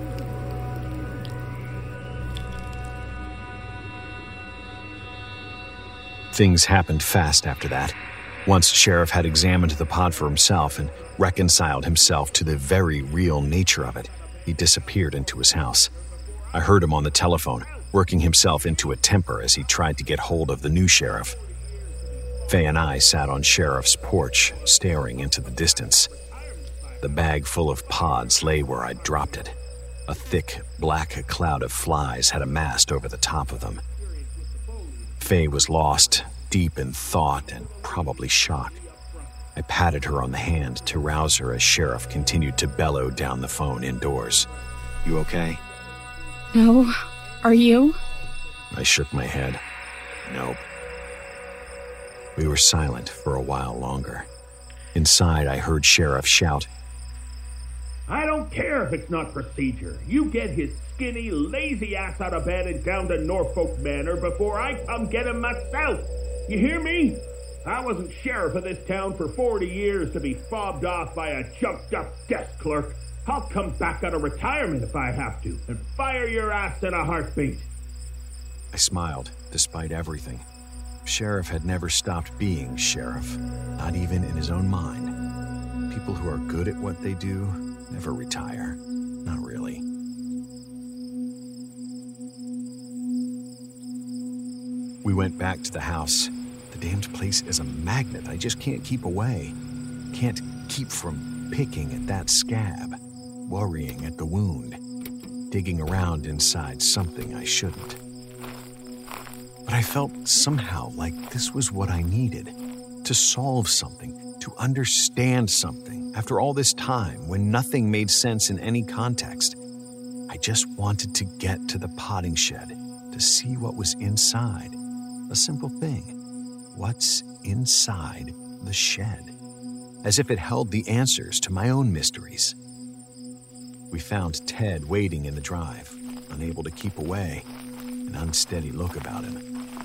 Things happened fast after that. Once Sheriff had examined the pod for himself and reconciled himself to the very real nature of it, he disappeared into his house. I heard him on the telephone, working himself into a temper as he tried to get hold of the new sheriff. Faye and I sat on Sheriff's porch, staring into the distance. The bag full of pods lay where I'd dropped it. A thick, black cloud of flies had amassed over the top of them. Faye was lost, deep in thought and probably shock. I patted her on the hand to rouse her as Sheriff continued to bellow down the phone indoors. You okay? No. Are you? I shook my head. Nope. We were silent for a while longer. Inside, I heard Sheriff shout, I don't care if it's not procedure. You get his skinny, lazy ass out of bed and down to Norfolk Manor before I come get him myself. You hear me? I wasn't sheriff of this town for 40 years to be fobbed off by a jumped-up desk clerk. I'll come back out of retirement if I have to, and fire your ass in a heartbeat. I smiled, despite everything. Sheriff had never stopped being sheriff, not even in his own mind. People who are good at what they do never retire. Not really. We went back to the house. The damned place is a magnet. I just can't keep away. Can't keep from picking at that scab, worrying at the wound, digging around inside something I shouldn't. But I felt somehow like this was what I needed, to solve something, to understand something. After all this time, when nothing made sense in any context, I just wanted to get to the potting shed, to see what was inside. A simple thing. What's inside the shed? As if it held the answers to my own mysteries. We found Ted waiting in the drive, unable to keep away, an unsteady look about him.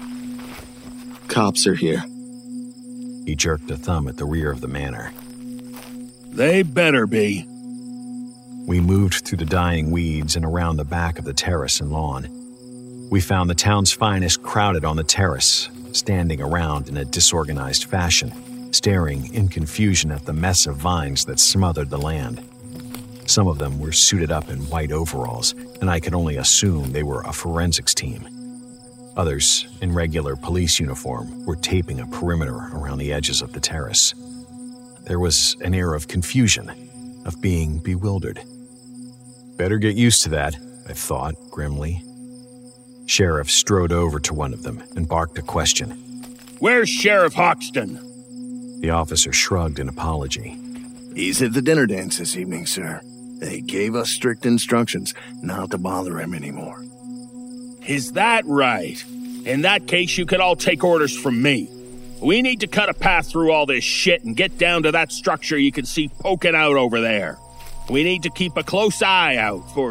Cops are here. He jerked a thumb at the rear of the manor. They better be. We moved through the dying weeds and around the back of the terrace and lawn. We found the town's finest crowded on the terrace, standing around in a disorganized fashion, staring in confusion at the mess of vines that smothered the land. Some of them were suited up in white overalls, and I could only assume they were a forensics team. Others, in regular police uniform, were taping a perimeter around the edges of the terrace. There was an air of confusion, of being bewildered. Better get used to that, I thought grimly. Sheriff strode over to one of them and barked a question. Where's Sheriff Hoxton? The officer shrugged in apology. He's at the dinner dance this evening, sir. They gave us strict instructions not to bother him anymore. Is that right? In that case, you could all take orders from me. We need to cut a path through all this shit and get down to that structure you can see poking out over there. We need to keep a close eye out for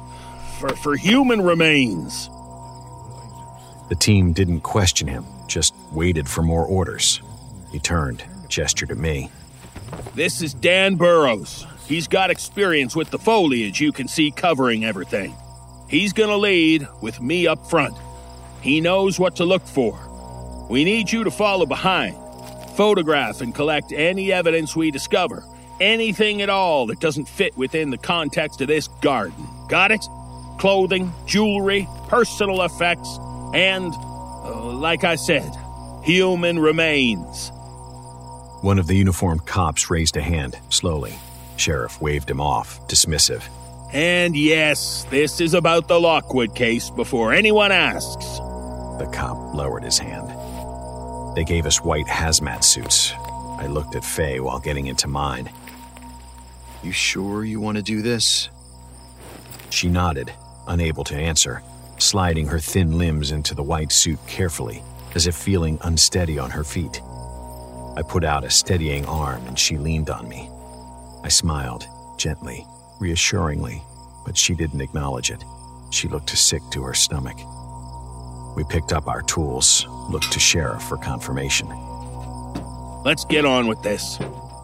human remains. The team didn't question him, just waited for more orders. He turned, gestured at me. This is Dan Burrows. He's got experience with the foliage you can see covering everything. He's gonna lead with me up front. He knows what to look for. We need you to follow behind. Photograph and collect any evidence we discover. Anything at all that doesn't fit within the context of this garden. Got it? Clothing, jewelry, personal effects, and, like I said, human remains. One of the uniformed cops raised a hand, slowly. Sheriff waved him off, dismissive. And yes, this is about the Lockwood case before anyone asks. The cop lowered his hand. They gave us white hazmat suits. I looked at Faye while getting into mine. You sure you want to do this? She nodded, unable to answer, sliding her thin limbs into the white suit carefully, as if feeling unsteady on her feet. I put out a steadying arm and she leaned on me. I smiled, gently, reassuringly, but she didn't acknowledge it. She looked sick to her stomach. We picked up our tools, looked to Sheriff for confirmation. Let's get on with this.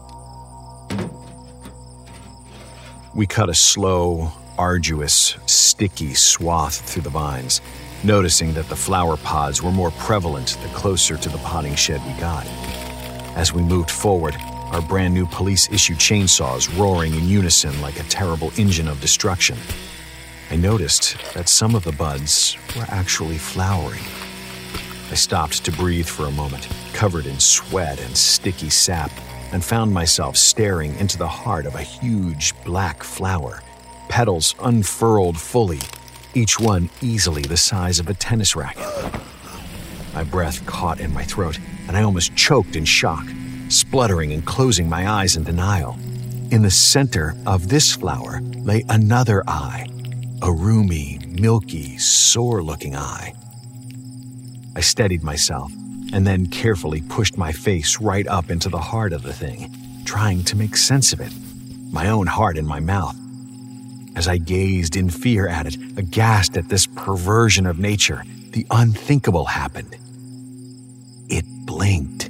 We cut a slow, arduous, sticky swath through the vines, noticing that the flower pods were more prevalent the closer to the potting shed we got. As we moved forward, our brand new police-issued chainsaws roaring in unison like a terrible engine of destruction. I noticed that some of the buds were actually flowering. I stopped to breathe for a moment, covered in sweat and sticky sap, and found myself staring into the heart of a huge black flower, petals unfurled fully, each one easily the size of a tennis racket. My breath caught in my throat, and I almost choked in shock, spluttering and closing my eyes in denial. In the center of this flower lay another eye, a roomy, milky, sore-looking eye. I steadied myself, and then carefully pushed my face right up into the heart of the thing, trying to make sense of it, my own heart in my mouth. As I gazed in fear at it, aghast at this perversion of nature, the unthinkable happened. It blinked.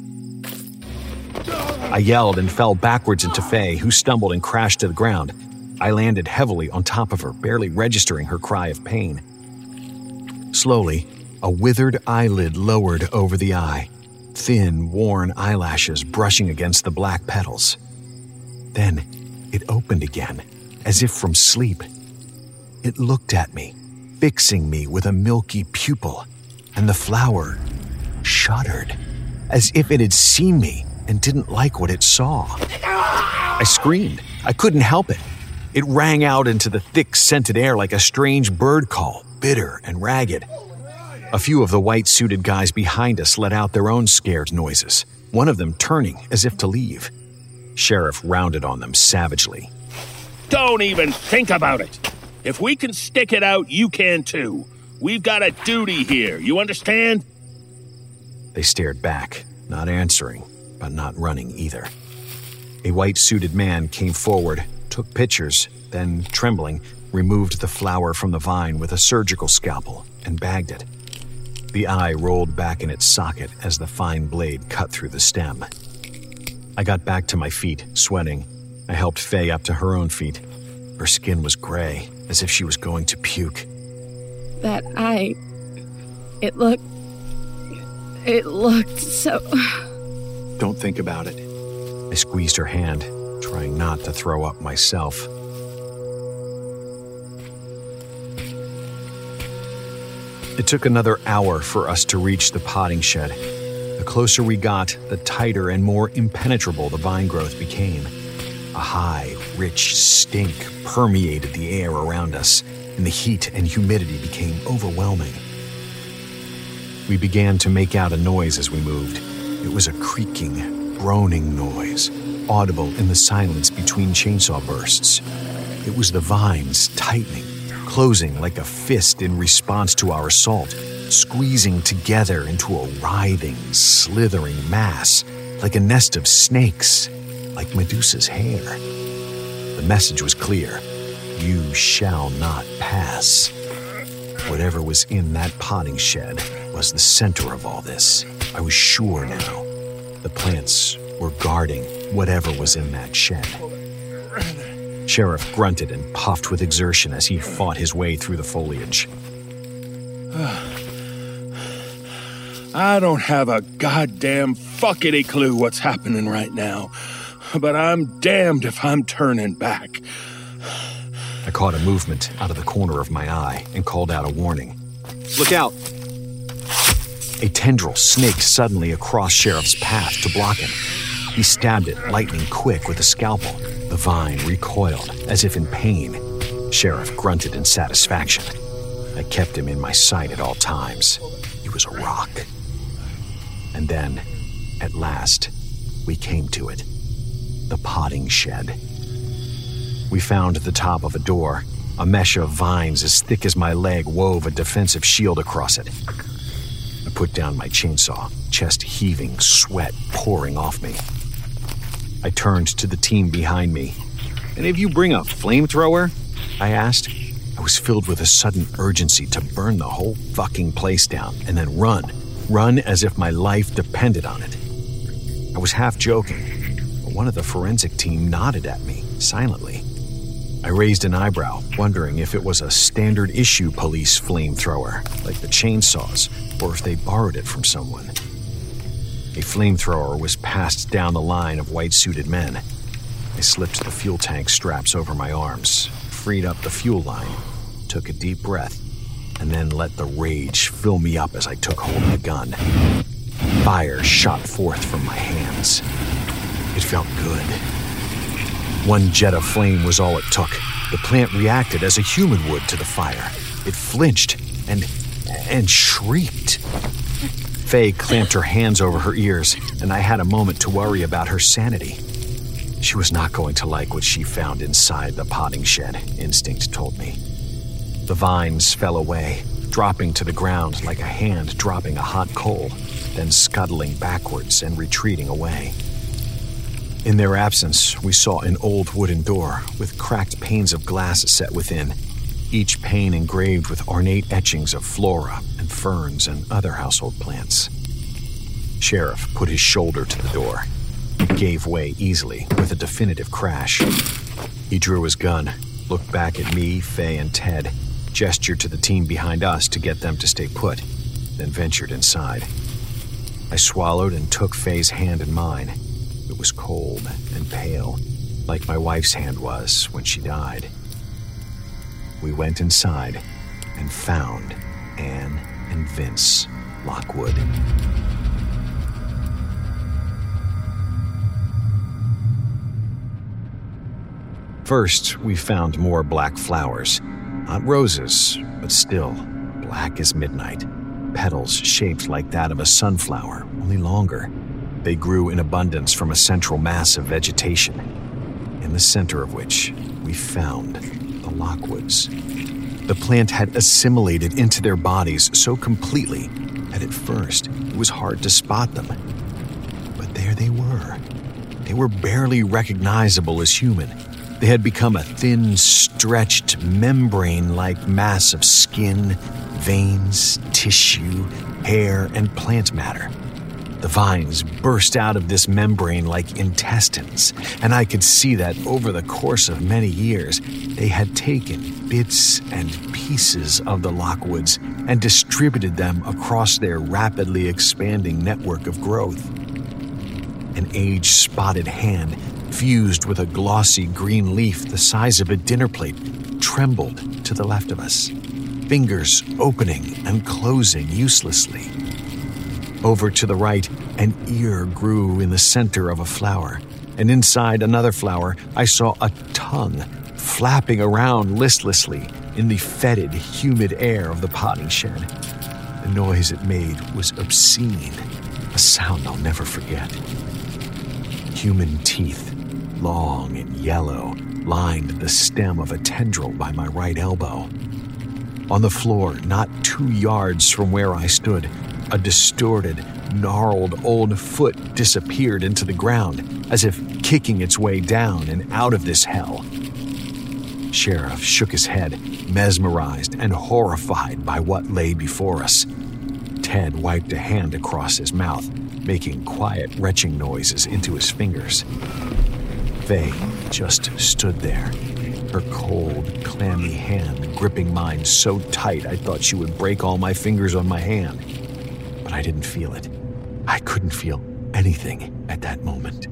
I yelled and fell backwards into Faye, who stumbled and crashed to the ground. I landed heavily on top of her, barely registering her cry of pain. Slowly, a withered eyelid lowered over the eye, thin, worn eyelashes brushing against the black petals. Then it opened again, as if from sleep. It looked at me, fixing me with a milky pupil, and the flower shuddered, as if it had seen me and didn't like what it saw. I screamed. I couldn't help it. It rang out into the thick, scented air like a strange bird call, bitter and ragged. A few of the white-suited guys behind us let out their own scared noises, one of them turning as if to leave. Sheriff rounded on them savagely. Don't even think about it. If we can stick it out, you can too. We've got a duty here, you understand? They stared back, not answering, but not running either. A white-suited man came forward, took pictures, then, trembling, removed the flower from the vine with a surgical scalpel and bagged it. The eye rolled back in its socket as the fine blade cut through the stem. I got back to my feet, sweating. I helped Faye up to her own feet. Her skin was gray, as if she was going to puke. That eye... It looked so... Don't think about it. I squeezed her hand, trying not to throw up myself. It took another hour for us to reach the potting shed. The closer we got, the tighter and more impenetrable the vine growth became. A high, rich stink permeated the air around us, and the heat and humidity became overwhelming. We began to make out a noise as we moved. It was a creaking, groaning noise, audible in the silence between chainsaw bursts. It was the vines tightening, closing like a fist in response to our assault, squeezing together into a writhing, slithering mass, like a nest of snakes, like Medusa's hair. The message was clear. You shall not pass. Whatever was in that potting shed was the center of all this. I was sure now. The plants were guarding whatever was in that shed. Sheriff grunted and puffed with exertion as he fought his way through the foliage. I don't have a goddamn fuckity clue what's happening right now, but I'm damned if I'm turning back. I caught a movement out of the corner of my eye and called out a warning. Look out! A tendril snaked suddenly across Sheriff's path to block him. He stabbed it lightning quick with a scalpel. The vine recoiled, as if in pain. Sheriff grunted in satisfaction. I kept him in my sight at all times. He was a rock. And then, at last, we came to it. The potting shed. We found the top of a door. A mesh of vines as thick as my leg wove a defensive shield across it. I put down my chainsaw, chest heaving, sweat pouring off me. I turned to the team behind me. "Any of you bring a flamethrower?" I asked. I was filled with a sudden urgency to burn the whole fucking place down and then run. Run as if my life depended on it. I was half joking, but one of the forensic team nodded at me, silently. I raised an eyebrow, wondering if it was a standard issue police flamethrower, like the chainsaws, or if they borrowed it from someone. A flamethrower was passed down the line of white-suited men. I slipped the fuel tank straps over my arms, freed up the fuel line, took a deep breath, and then let the rage fill me up as I took hold of the gun. Fire shot forth from my hands. It felt good. One jet of flame was all it took. The plant reacted as a human would to the fire. It flinched and shrieked. Faye clamped her hands over her ears, and I had a moment to worry about her sanity. She was not going to like what she found inside the potting shed, instinct told me. The vines fell away, dropping to the ground like a hand dropping a hot coal, then scuttling backwards and retreating away. In their absence, we saw an old wooden door with cracked panes of glass set within, each pane engraved with ornate etchings of flora and ferns and other household plants. Sheriff put his shoulder to the door. It gave way easily with a definitive crash. He drew his gun, looked back at me, Faye, and Ted, gestured to the team behind us to get them to stay put, then ventured inside. I swallowed and took Faye's hand in mine. It was cold and pale, like my wife's hand was when she died. We went inside and found Anne and Vince Lockwood. First, we found more black flowers. Not roses, but still black as midnight. Petals shaped like that of a sunflower, only longer. They grew in abundance from a central mass of vegetation, in the center of which we found the Lockwoods. The plant had assimilated into their bodies so completely that at first it was hard to spot them. But there they were. They were barely recognizable as human. They had become a thin, stretched, membrane-like mass of skin, veins, tissue, hair, and plant matter. The vines burst out of this membrane like intestines, and I could see that over the course of many years, they had taken bits and pieces of the Lockwoods and distributed them across their rapidly expanding network of growth. An age-spotted hand, fused with a glossy green leaf the size of a dinner plate, trembled to the left of us, fingers opening and closing uselessly. Over to the right, an ear grew in the center of a flower, and inside another flower, I saw a tongue flapping around listlessly in the fetid, humid air of the potting shed. The noise it made was obscene, a sound I'll never forget. Human teeth, long and yellow, lined the stem of a tendril by my right elbow. On the floor, not 2 yards from where I stood, a distorted, gnarled old foot disappeared into the ground, as if kicking its way down and out of this hell. Sheriff shook his head, mesmerized and horrified by what lay before us. Ted wiped a hand across his mouth, making quiet retching noises into his fingers. Faye just stood there, her cold, clammy hand gripping mine so tight I thought she would break all my fingers on my hand. But I didn't feel it. I couldn't feel anything at that moment.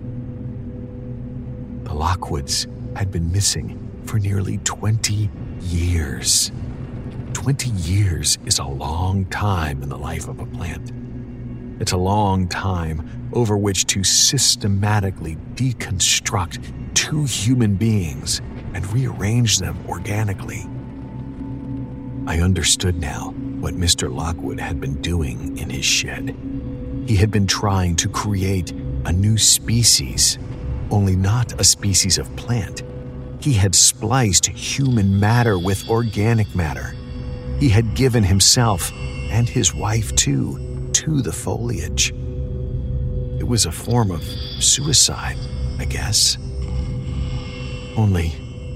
The Lockwoods had been missing for nearly 20 years. 20 years is a long time in the life of a plant. It's a long time over which to systematically deconstruct 2 human beings and rearrange them organically. I understood now what Mr. Lockwood had been doing in his shed. He had been trying to create a new species, only not a species of plant. He had spliced human matter with organic matter. He had given himself, and his wife too, to the foliage. It was a form of suicide, I guess. Only,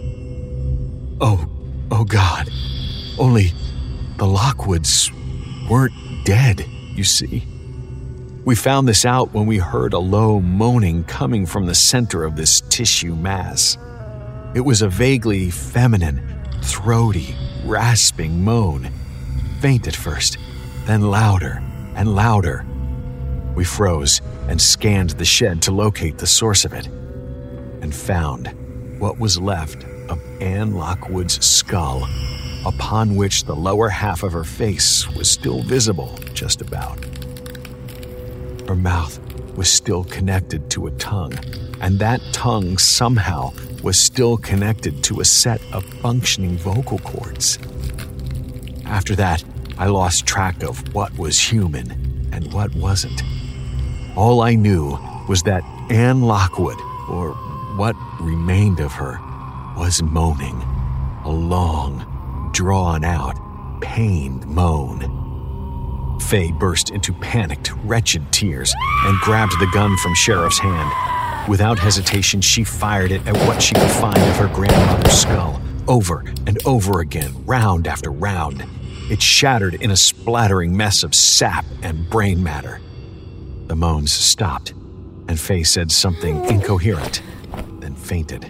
oh God, only the Lockwoods weren't dead, you see. We found this out when we heard a low moaning coming from the center of this tissue mass. It was a vaguely feminine, throaty, rasping moan. Faint at first, then louder and louder. We froze and scanned the shed to locate the source of it, and found what was left of Anne Lockwood's skull, upon which the lower half of her face was still visible, just about. Her mouth was still connected to a tongue, and that tongue somehow was still connected to a set of functioning vocal cords. After that, I lost track of what was human and what wasn't. All I knew was that Anne Lockwood, or what remained of her, was moaning, a long, drawn-out, pained moan. Faye burst into panicked, wretched tears and grabbed the gun from Sheriff's hand. Without hesitation, she fired it at what she could find of her grandmother's skull, over and over again, round after round. It shattered in a splattering mess of sap and brain matter. The moans stopped, and Faye said something incoherent, then fainted.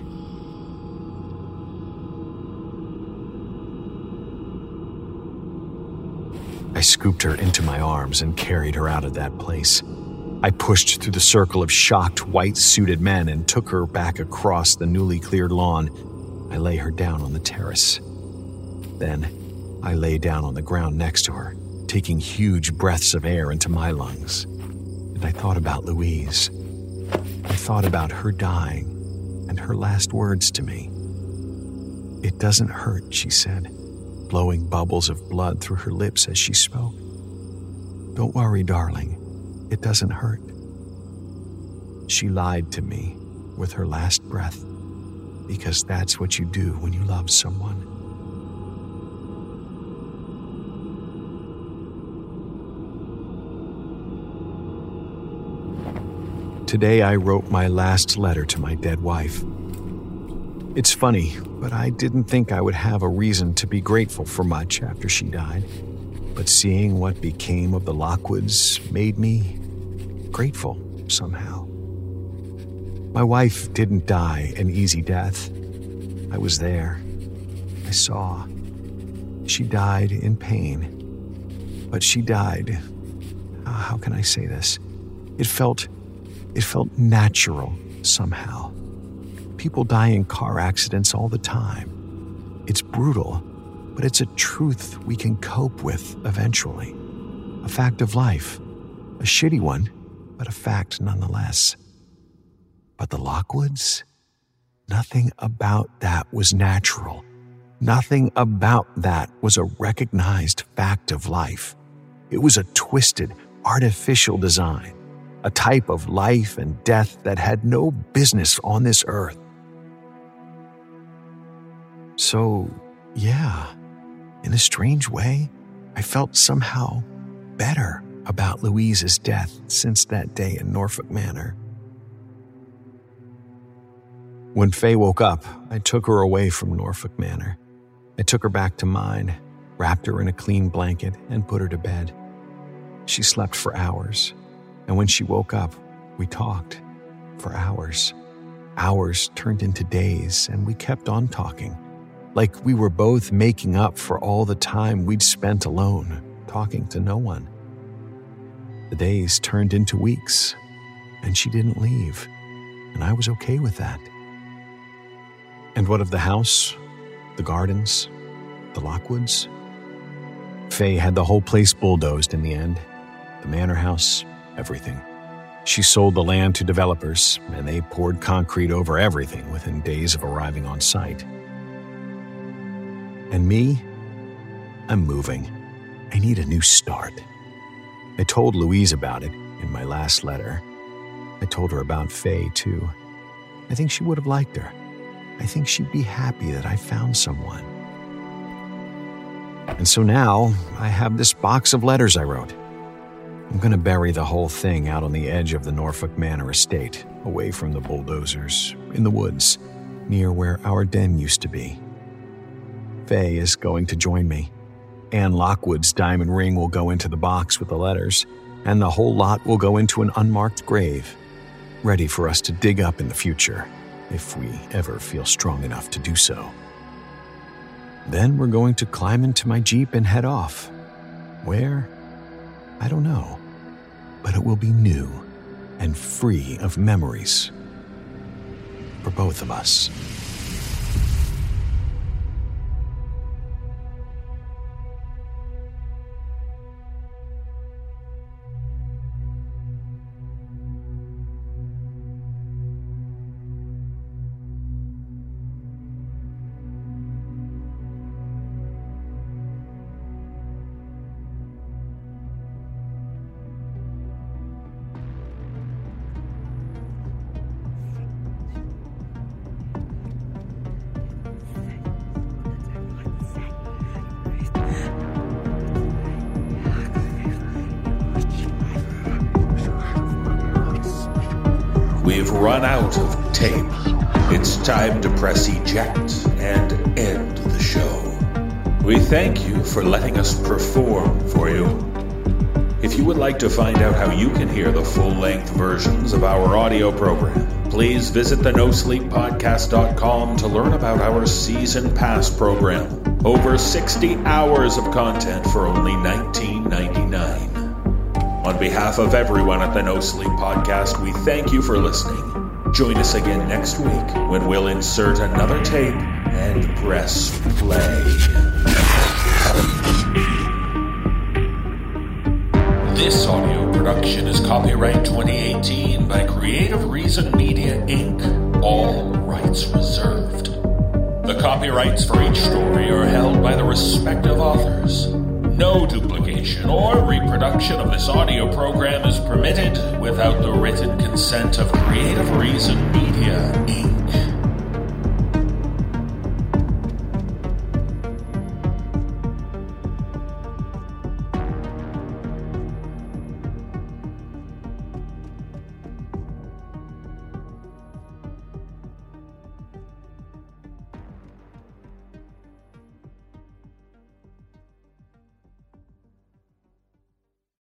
I scooped her into my arms and carried her out of that place. I pushed through the circle of shocked, white-suited men and took her back across the newly cleared lawn. I lay her down on the terrace. Then, I lay down on the ground next to her, taking huge breaths of air into my lungs. And I thought about Louise. I thought about her dying and her last words to me. "It doesn't hurt," she said, blowing bubbles of blood through her lips as she spoke. "Don't worry, darling. It doesn't hurt." She lied to me with her last breath, because that's what you do when you love someone. Today I wrote my last letter to my dead wife. It's funny, but I didn't think I would have a reason to be grateful for much after she died. But seeing what became of the Lockwoods made me grateful somehow. My wife didn't die an easy death. I was there. I saw. She died in pain. But she died, how can I say this? It felt natural somehow. People die in car accidents all the time. It's brutal, but it's a truth we can cope with eventually. A fact of life. A shitty one, but a fact nonetheless. But the Lockwoods? Nothing about that was natural. Nothing about that was a recognized fact of life. It was a twisted, artificial design. A type of life and death that had no business on this earth. So, yeah, in a strange way, I felt somehow better about Louise's death since that day in Norfolk Manor. When Faye woke up, I took her away from Norfolk Manor. I took her back to mine, wrapped her in a clean blanket, and put her to bed. She slept for hours. And when she woke up, we talked for hours. Hours turned into days, and we kept on talking, like we were both making up for all the time we'd spent alone, talking to no one. The days turned into weeks, and she didn't leave, and I was okay with that. And what of the house, the gardens, the Lockwoods? Faye had the whole place bulldozed in the end. The manor house, everything. She sold the land to developers, and they poured concrete over everything within days of arriving on site. And me? I'm moving. I need a new start. I told Louise about it in my last letter. I told her about Faye, too. I think she would have liked her. I think she'd be happy that I found someone. And so now, I have this box of letters I wrote. I'm going to bury the whole thing out on the edge of the Norfolk Manor estate, away from the bulldozers, in the woods, near where our den used to be. Faye is going to join me. Anne Lockwood's diamond ring will go into the box with the letters, and the whole lot will go into an unmarked grave, ready for us to dig up in the future, if we ever feel strong enough to do so. Then we're going to climb into my Jeep and head off. Where? I don't know, but it will be new and free of memories for both of us. We've run out of tape. It's time to press eject and end the show. We thank you for letting us perform for you. If you would like to find out how you can hear the full-length versions of our audio program, please visit the NoSleepPodcast.com to learn about our Season Pass program. Over 60 hours of content for only $19.99. On behalf of everyone at the No Sleep Podcast, we thank you for listening. Join us again next week when we'll insert another tape and press play. This audio production is copyright 2018 by Creative Reason Media, Inc. All rights reserved. The copyrights for each story are held by the respective authors. No duplication or reproduction of this audio program is permitted without the written consent of Creative Reason Media, Inc.